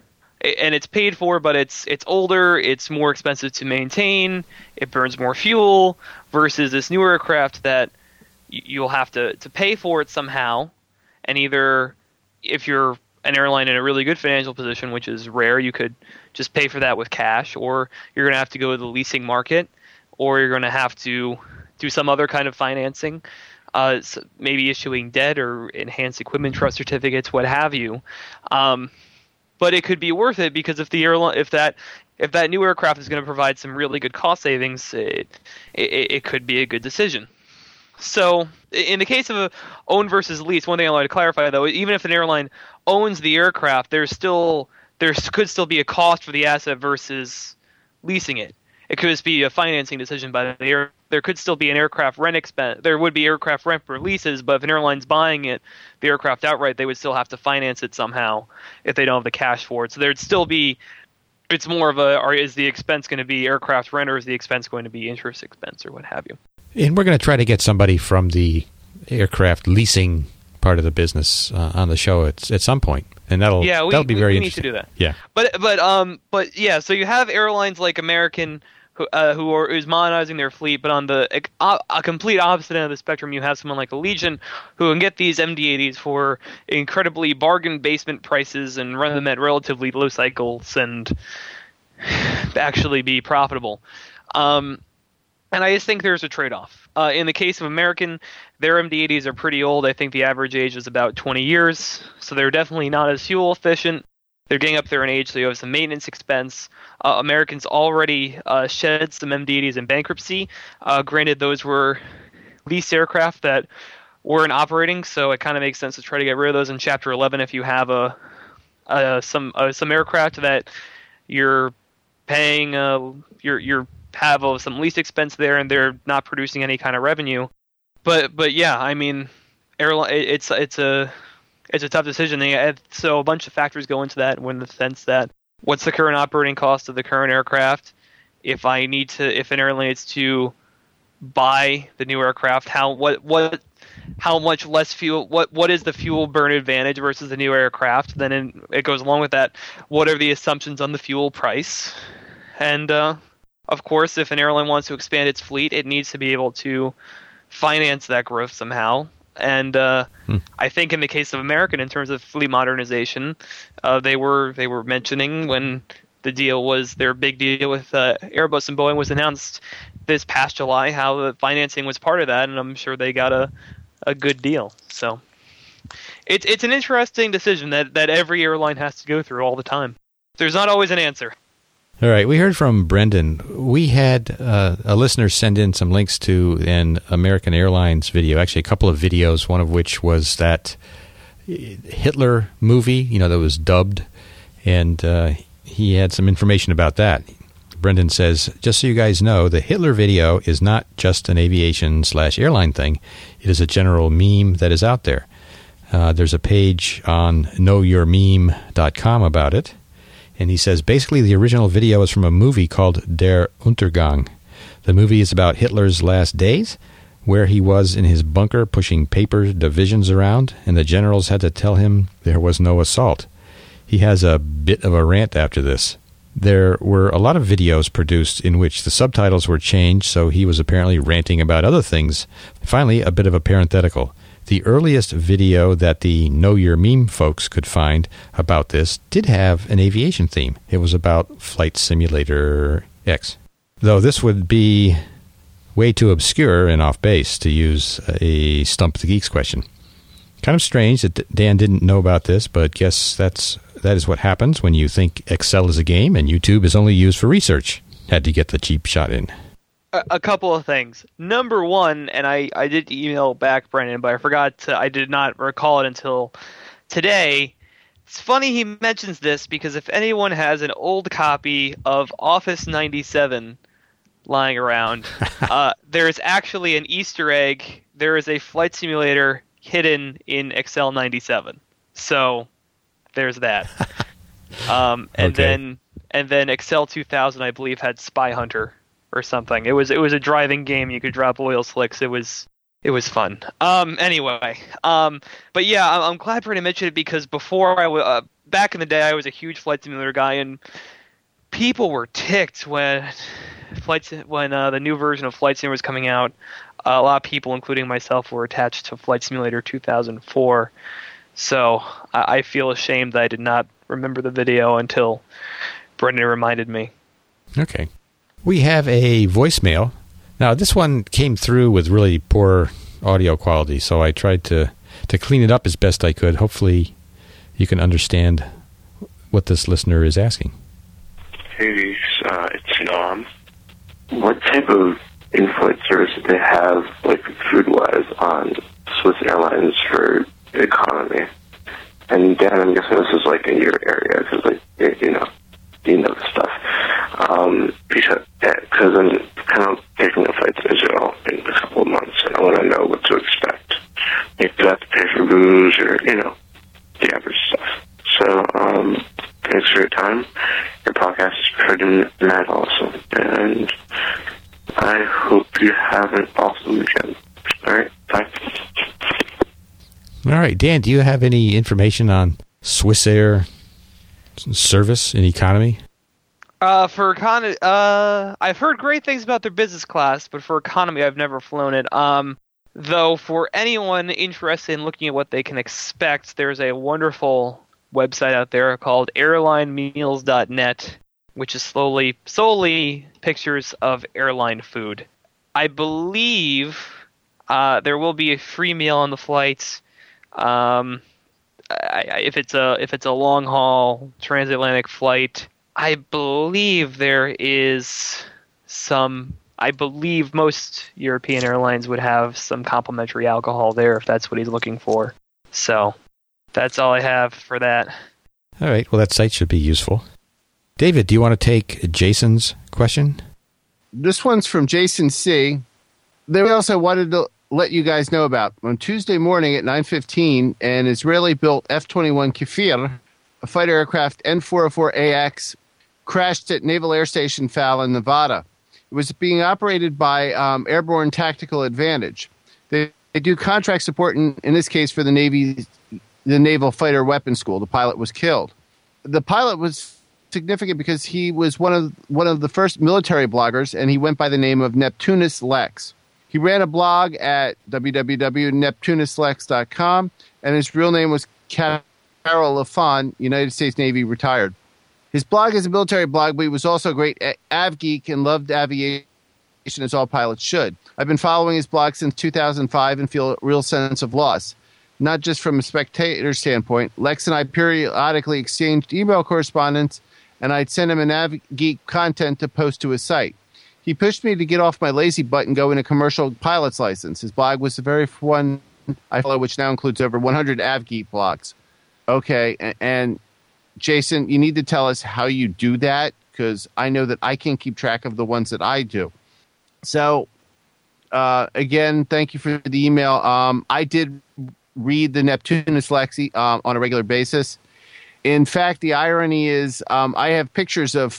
Speaker 2: but it's older, it's more expensive to maintain, it burns more fuel, versus this newer aircraft that you'll have to pay for it somehow, and either if you're an airline in a really good financial position, which is rare, you could just pay for that with cash, or you're going to have to go to the leasing market, or you're going to have to do some other kind of financing, so maybe issuing debt or enhanced equipment trust certificates, what have you. But it could be worth it because if that new aircraft is going to provide some really good cost savings, it could be a good decision. So, in the case of a own versus lease, one thing I want to clarify, though, even if an airline owns the aircraft, there could still be a cost for the asset versus leasing it. It could just be a financing decision by the air. There could still be an aircraft rent expense. There would be aircraft rent for leases, but if an airline's buying the aircraft outright, they would still have to finance it somehow if they don't have the cash for it. So there'd still be It's more of is the expense going to be aircraft rent, or is the expense going to be interest expense, or what have you?
Speaker 1: And we're going to try to get somebody from the aircraft leasing part of the business on the show at some point, and that'll be very interesting.
Speaker 2: We need to do that.
Speaker 1: Yeah,
Speaker 2: but yeah. So you have airlines like American who's modernizing their fleet, but on the a complete opposite end of the spectrum, you have someone like Allegiant who can get these MD-80s for incredibly bargain basement prices and run them at relatively low cycles and actually be profitable. And I just think there's a trade-off. In the case of American, their MD-80s are pretty old. I think the average age is about 20 years, so they're definitely not as fuel efficient. They're getting up there in age, so you have some maintenance expense. Americans already shed some MD-80s in bankruptcy. Granted, those were leased aircraft that weren't operating, so it kind of makes sense to try to get rid of those in Chapter 11 if you have some aircraft that you're paying, you have some lease expense there, and they're not producing any kind of revenue. But yeah, I mean, it's a tough decision. So a bunch of factors go into that, in the sense that what's the current operating cost of the current aircraft? If an airline needs to buy the new aircraft, how much less fuel? What is the fuel burn advantage versus the new aircraft? Then it goes along with that. What are the assumptions on the fuel price? And of course, if an airline wants to expand its fleet, it needs to be able to finance that growth somehow. And I think in the case of American, in terms of fleet modernization, they were mentioning when their big deal with Airbus and Boeing was announced this past July, how the financing was part of that, and I'm sure they got a good deal. So it's an interesting decision that every airline has to go through all the time. There's not always an answer.
Speaker 1: All right, we heard from Brendan. We had a listener send in some links to an American Airlines video, actually a couple of videos, one of which was that Hitler movie, that was dubbed, and he had some information about that. Brendan says, just so you guys know, the Hitler video is not just an aviation/airline thing. It is a general meme that is out there. There's a page on knowyourmeme.com about it. And he says, basically, the original video is from a movie called Der Untergang. The movie is about Hitler's last days, where he was in his bunker pushing paper divisions around, and the generals had to tell him there was no assault. He has a bit of a rant after this. There were a lot of videos produced in which the subtitles were changed, so he was apparently ranting about other things. Finally, a bit of a parenthetical. The earliest video that the Know Your Meme folks could find about this did have an aviation theme. It was about Flight Simulator X. Though this would be way too obscure and off base to use a Stump the Geeks question. Kind of strange that Dan didn't know about this, but guess that is what happens when you think Excel is a game and YouTube is only used for research. Had to get the cheap shot in.
Speaker 2: A couple of things. Number one, and I did email back Brendan, but I did not recall it until today. It's funny he mentions this because if anyone has an old copy of Office 97 lying around, there's actually an Easter egg. There is a flight simulator hidden in Excel 97. So there's that. And then Excel 2000, I believe, had Spy Hunter or something. It was a driving game. You could drop oil slicks. It was fun. Anyway, but yeah, I'm glad Brendan mentioned it because before back in the day, I was a huge flight simulator guy, and people were ticked when the new version of Flight Simulator was coming out. A lot of people, including myself, were attached to Flight Simulator 2004. So I feel ashamed that I did not remember the video until Brendan reminded me.
Speaker 1: Okay. We have a voicemail. Now, this one came through with really poor audio quality, so I tried to clean it up as best I could. Hopefully, you can understand what this listener is asking.
Speaker 12: Hey, it's Nam. What type of in-flight service do they have, like food-wise, on Swiss Airlines for economy? And Dan, I'm guessing this is like in your area, because you know the stuff. Because I'm kind of taking a flight to Israel in a couple of months, and I want to know what to expect. If you have to pay for booze or, the average stuff. So, thanks for your time. Your podcast is pretty mad also. And I hope you have an awesome weekend. All right, bye.
Speaker 1: All right, Dan, do you have any information on Swissair service and economy?
Speaker 2: For economy, I've heard great things about their business class, but for economy, I've never flown it. Though for anyone interested in looking at what they can expect, there's a wonderful website out there called airlinemeals.net, which is solely pictures of airline food. I believe there will be a free meal on the flights. If it's a long haul transatlantic flight, I believe there is some. I believe most European airlines would have some complimentary alcohol there if that's what he's looking for. So that's all I have for that.
Speaker 1: All right. Well, that site should be useful. David, do you want to take Jason's question?
Speaker 3: This one's from Jason C. They also wanted to let you guys know about on Tuesday morning at 9:15, an Israeli-built F-21 Kfir, a fighter aircraft N-404AX, crashed at Naval Air Station Fallon, Nevada. It was being operated by Airborne Tactical Advantage. They do contract support, in this case, for the Naval Fighter Weapons School. The pilot was killed. The pilot was significant because he was one of the first military bloggers, and he went by the name of Neptunus Lex. He ran a blog at www.neptunuslex.com, and his real name was Carol Lafon, United States Navy, retired. His blog is a military blog, but he was also a great avgeek and loved aviation, as all pilots should. I've been following his blog since 2005 and feel a real sense of loss, not just from a spectator standpoint. Lex and I periodically exchanged email correspondence, and I'd send him an avgeek content to post to his site. He pushed me to get off my lazy butt and go in a commercial pilot's license. His blog was the very one I follow, which now includes over 100 avgeek blogs. Okay, and Jason, you need to tell us how you do that, because I know that I can't keep track of the ones that I do. So, again, thank you for the email. I did read the Neptunus Lexi on a regular basis. In fact, the irony is I have pictures of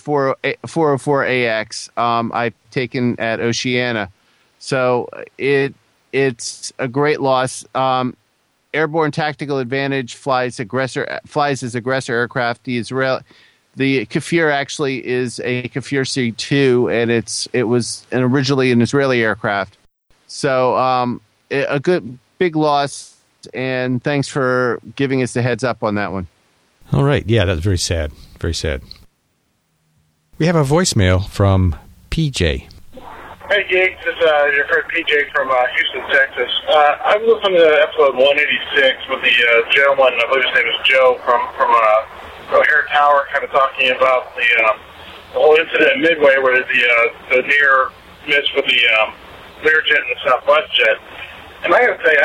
Speaker 3: 404AX I've taken at Oceana. So it's a great loss. Airborne Tactical Advantage flies as aggressor aircraft. The Kfir actually is a Kfir C-2, and it was originally an Israeli aircraft. So a good big loss, and thanks for giving us the heads up on that one.
Speaker 1: All right. Yeah, that's very sad. Very sad. We have a voicemail from PJ.
Speaker 13: Hey, Geeks. This is your friend PJ from Houston, Texas. I was listening to episode 186 with the gentleman, I believe his name is Joe, from O'Hare Tower, kind of talking about the whole incident at Midway where the near miss with the Learjet and the Southwest jet. And I got to say,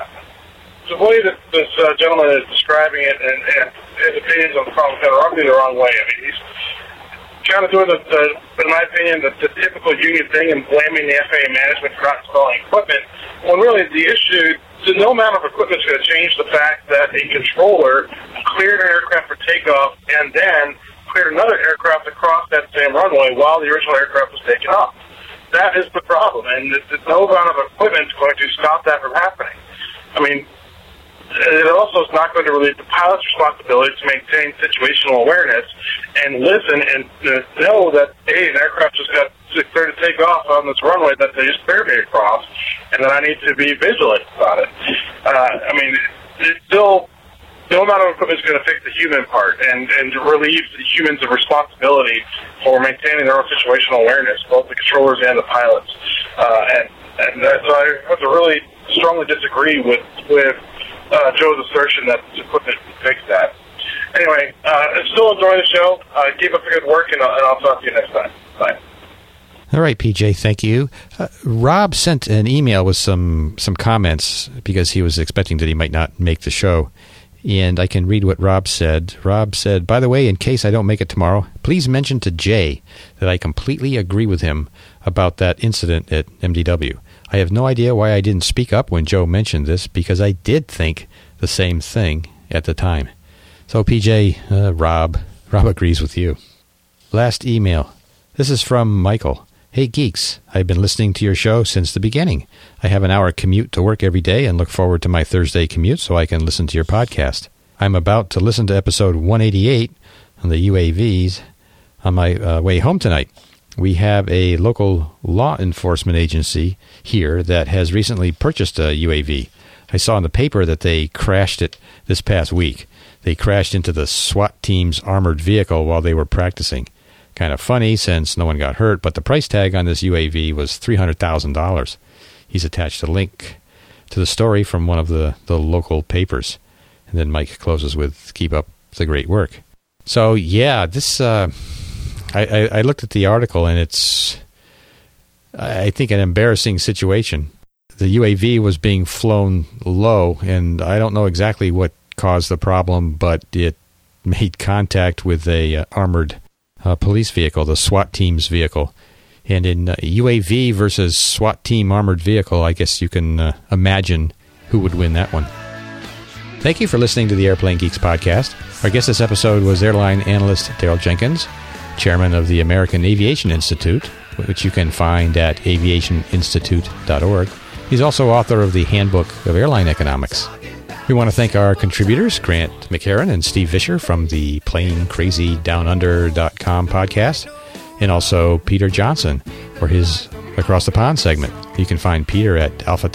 Speaker 13: the way that this gentleman is describing it and his opinions on the problem kind of rubbed me the wrong way. I mean, he's kind of doing in my opinion, the typical union thing and blaming the FAA management for not installing equipment, when really the issue, no amount of equipment is going to change the fact that a controller cleared an aircraft for takeoff and then cleared another aircraft across that same runway while the original aircraft was taking off. That is the problem, and no amount of equipment is going to stop that from happening. I mean, it also is not going to relieve the pilot's responsibility to maintain situational awareness and listen and know that, hey, an aircraft just got cleared to take off on this runway that they just cleared me across, and that I need to be vigilant about it. I mean, it's still, no amount of equipment is going to fix the human part and relieve the humans of responsibility for maintaining their own situational awareness, both the controllers and the pilots. And so I have to really strongly disagree with Joe's assertion that this equipment can fix that. Anyway, I'm still enjoying the show. Keep up the good work, and I'll talk to you next time. Bye.
Speaker 1: All right, PJ, thank you. Rob sent an email with some comments because he was expecting that he might not make the show. And I can read what Rob said. Rob said, by the way, in case I don't make it tomorrow, please mention to Jay that I completely agree with him about that incident at MDW. I have no idea why I didn't speak up when Joe mentioned this, because I did think the same thing at the time. So, PJ, Rob agrees with you. last email. This is from Michael. Hey, geeks. I've been listening to your show since the beginning. I have an hour commute to work every day and look forward to my Thursday commute so I can listen to your podcast. I'm about to listen to episode 188 on the UAVs on my way home tonight. We have a local law enforcement agency here that has recently purchased a UAV. I saw in the paper that they crashed it this past week. They crashed into the SWAT team's armored vehicle while they were practicing. Kind of funny since no one got hurt, but the price tag on this UAV was $300,000. He's attached a link to the story from one of the local papers. And then Mike closes with, keep up the great work. So, yeah, this... I looked at the article, and it's, I think, an embarrassing situation. The UAV was being flown low, and I don't know exactly what caused the problem, but it made contact with a armored police vehicle, the SWAT team's vehicle. And in UAV versus SWAT team armored vehicle, I guess you can imagine who would win that one. Thank you for listening to the Airplane Geeks podcast. Our guest this episode was airline analyst Daryl Jenkins, chairman of the American Aviation Institute, which you can find at aviationinstitute.org. He's also author of the Handbook of Airline Economics. We want to thank our contributors, Grant McHerron and Steve Vischer from the PlaneCrazyDownUnder.com podcast, and also Peter Johnson for his Across the Pond segment. You can find Peter at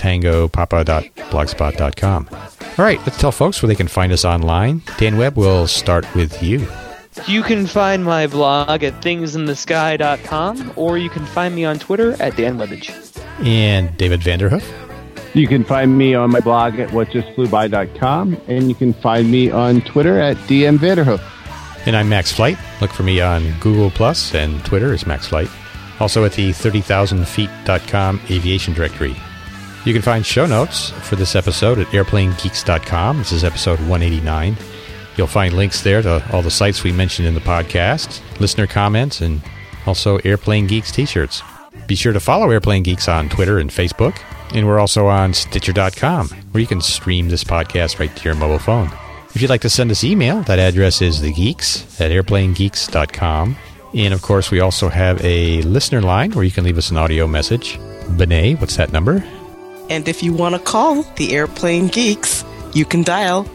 Speaker 1: alphatangopapa.blogspot.com. All right, let's tell folks where they can find us online. Dan Webb, we'll start with you.
Speaker 2: You can find my blog at thingsinthesky.com, or you can find me on Twitter at Dan Webbage.
Speaker 1: And David Vanderhoof.
Speaker 3: You can find me on my blog at whatjustflewby.com, and you can find me on Twitter at DM Vanderhoof.
Speaker 1: And I'm Max Flight. Look for me on Google Plus and Twitter is Max Flight. Also at the 30,000feet.com aviation directory. You can find show notes for this episode at airplanegeeks.com. This is episode 189. You'll find links there to all the sites we mentioned in the podcast, listener comments, and also Airplane Geeks t-shirts. Be sure to follow Airplane Geeks on Twitter and Facebook, and we're also on Stitcher.com, where you can stream this podcast right to your mobile phone. If you'd like to send us email, that address is thegeeks@airplanegeeks.com. And, of course, we also have a listener line where you can leave us an audio message. Benet, what's that number?
Speaker 14: And if you want to call the Airplane Geeks, you can dial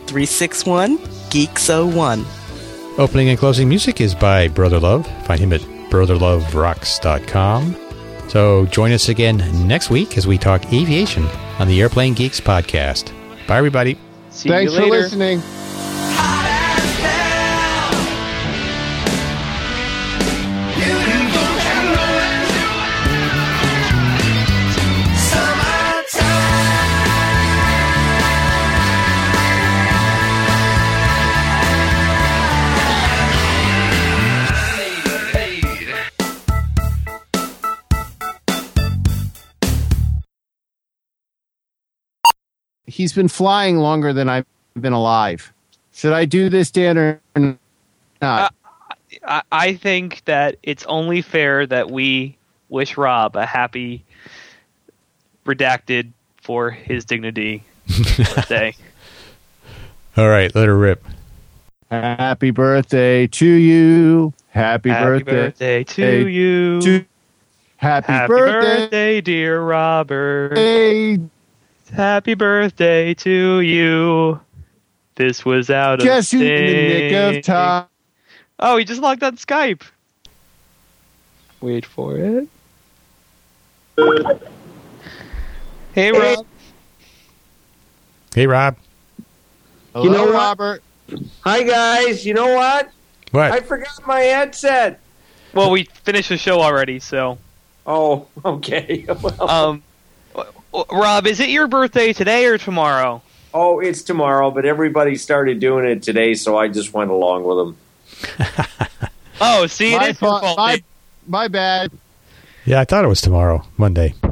Speaker 14: 361-GEEKS01.
Speaker 1: Opening and closing music is by Brother Love. Find him at brotherloverocks.com. So join us again next week as we talk aviation on the Airplane Geeks podcast. Bye, everybody.
Speaker 2: See you later.
Speaker 3: Thanks for listening. He's been flying longer than I've been alive. Should I do this, Dan, or not?
Speaker 2: I think that it's only fair that we wish Rob a happy, redacted for his dignity birthday.
Speaker 1: All right, let her rip.
Speaker 3: Happy birthday to you. Happy
Speaker 2: birthday to you.
Speaker 3: Happy
Speaker 2: birthday, dear Robert. Happy birthday to you. This was out of
Speaker 3: just in the nick of time.
Speaker 2: Oh, he just logged on Skype. Wait for it. Hey, Rob.
Speaker 1: Hey, Rob.
Speaker 3: Hello,
Speaker 15: you know
Speaker 3: Robert.
Speaker 15: Hi, guys. You know what?
Speaker 1: What?
Speaker 15: I forgot my headset.
Speaker 2: Well, we finished the show already, so.
Speaker 15: Oh, okay. Well.
Speaker 2: Rob, is it your birthday today or tomorrow?
Speaker 15: Oh, it's tomorrow, but everybody started doing it today, so I just went along with them.
Speaker 2: Oh, see, it is your fault.
Speaker 3: My bad.
Speaker 1: Yeah, I thought it was tomorrow, Monday.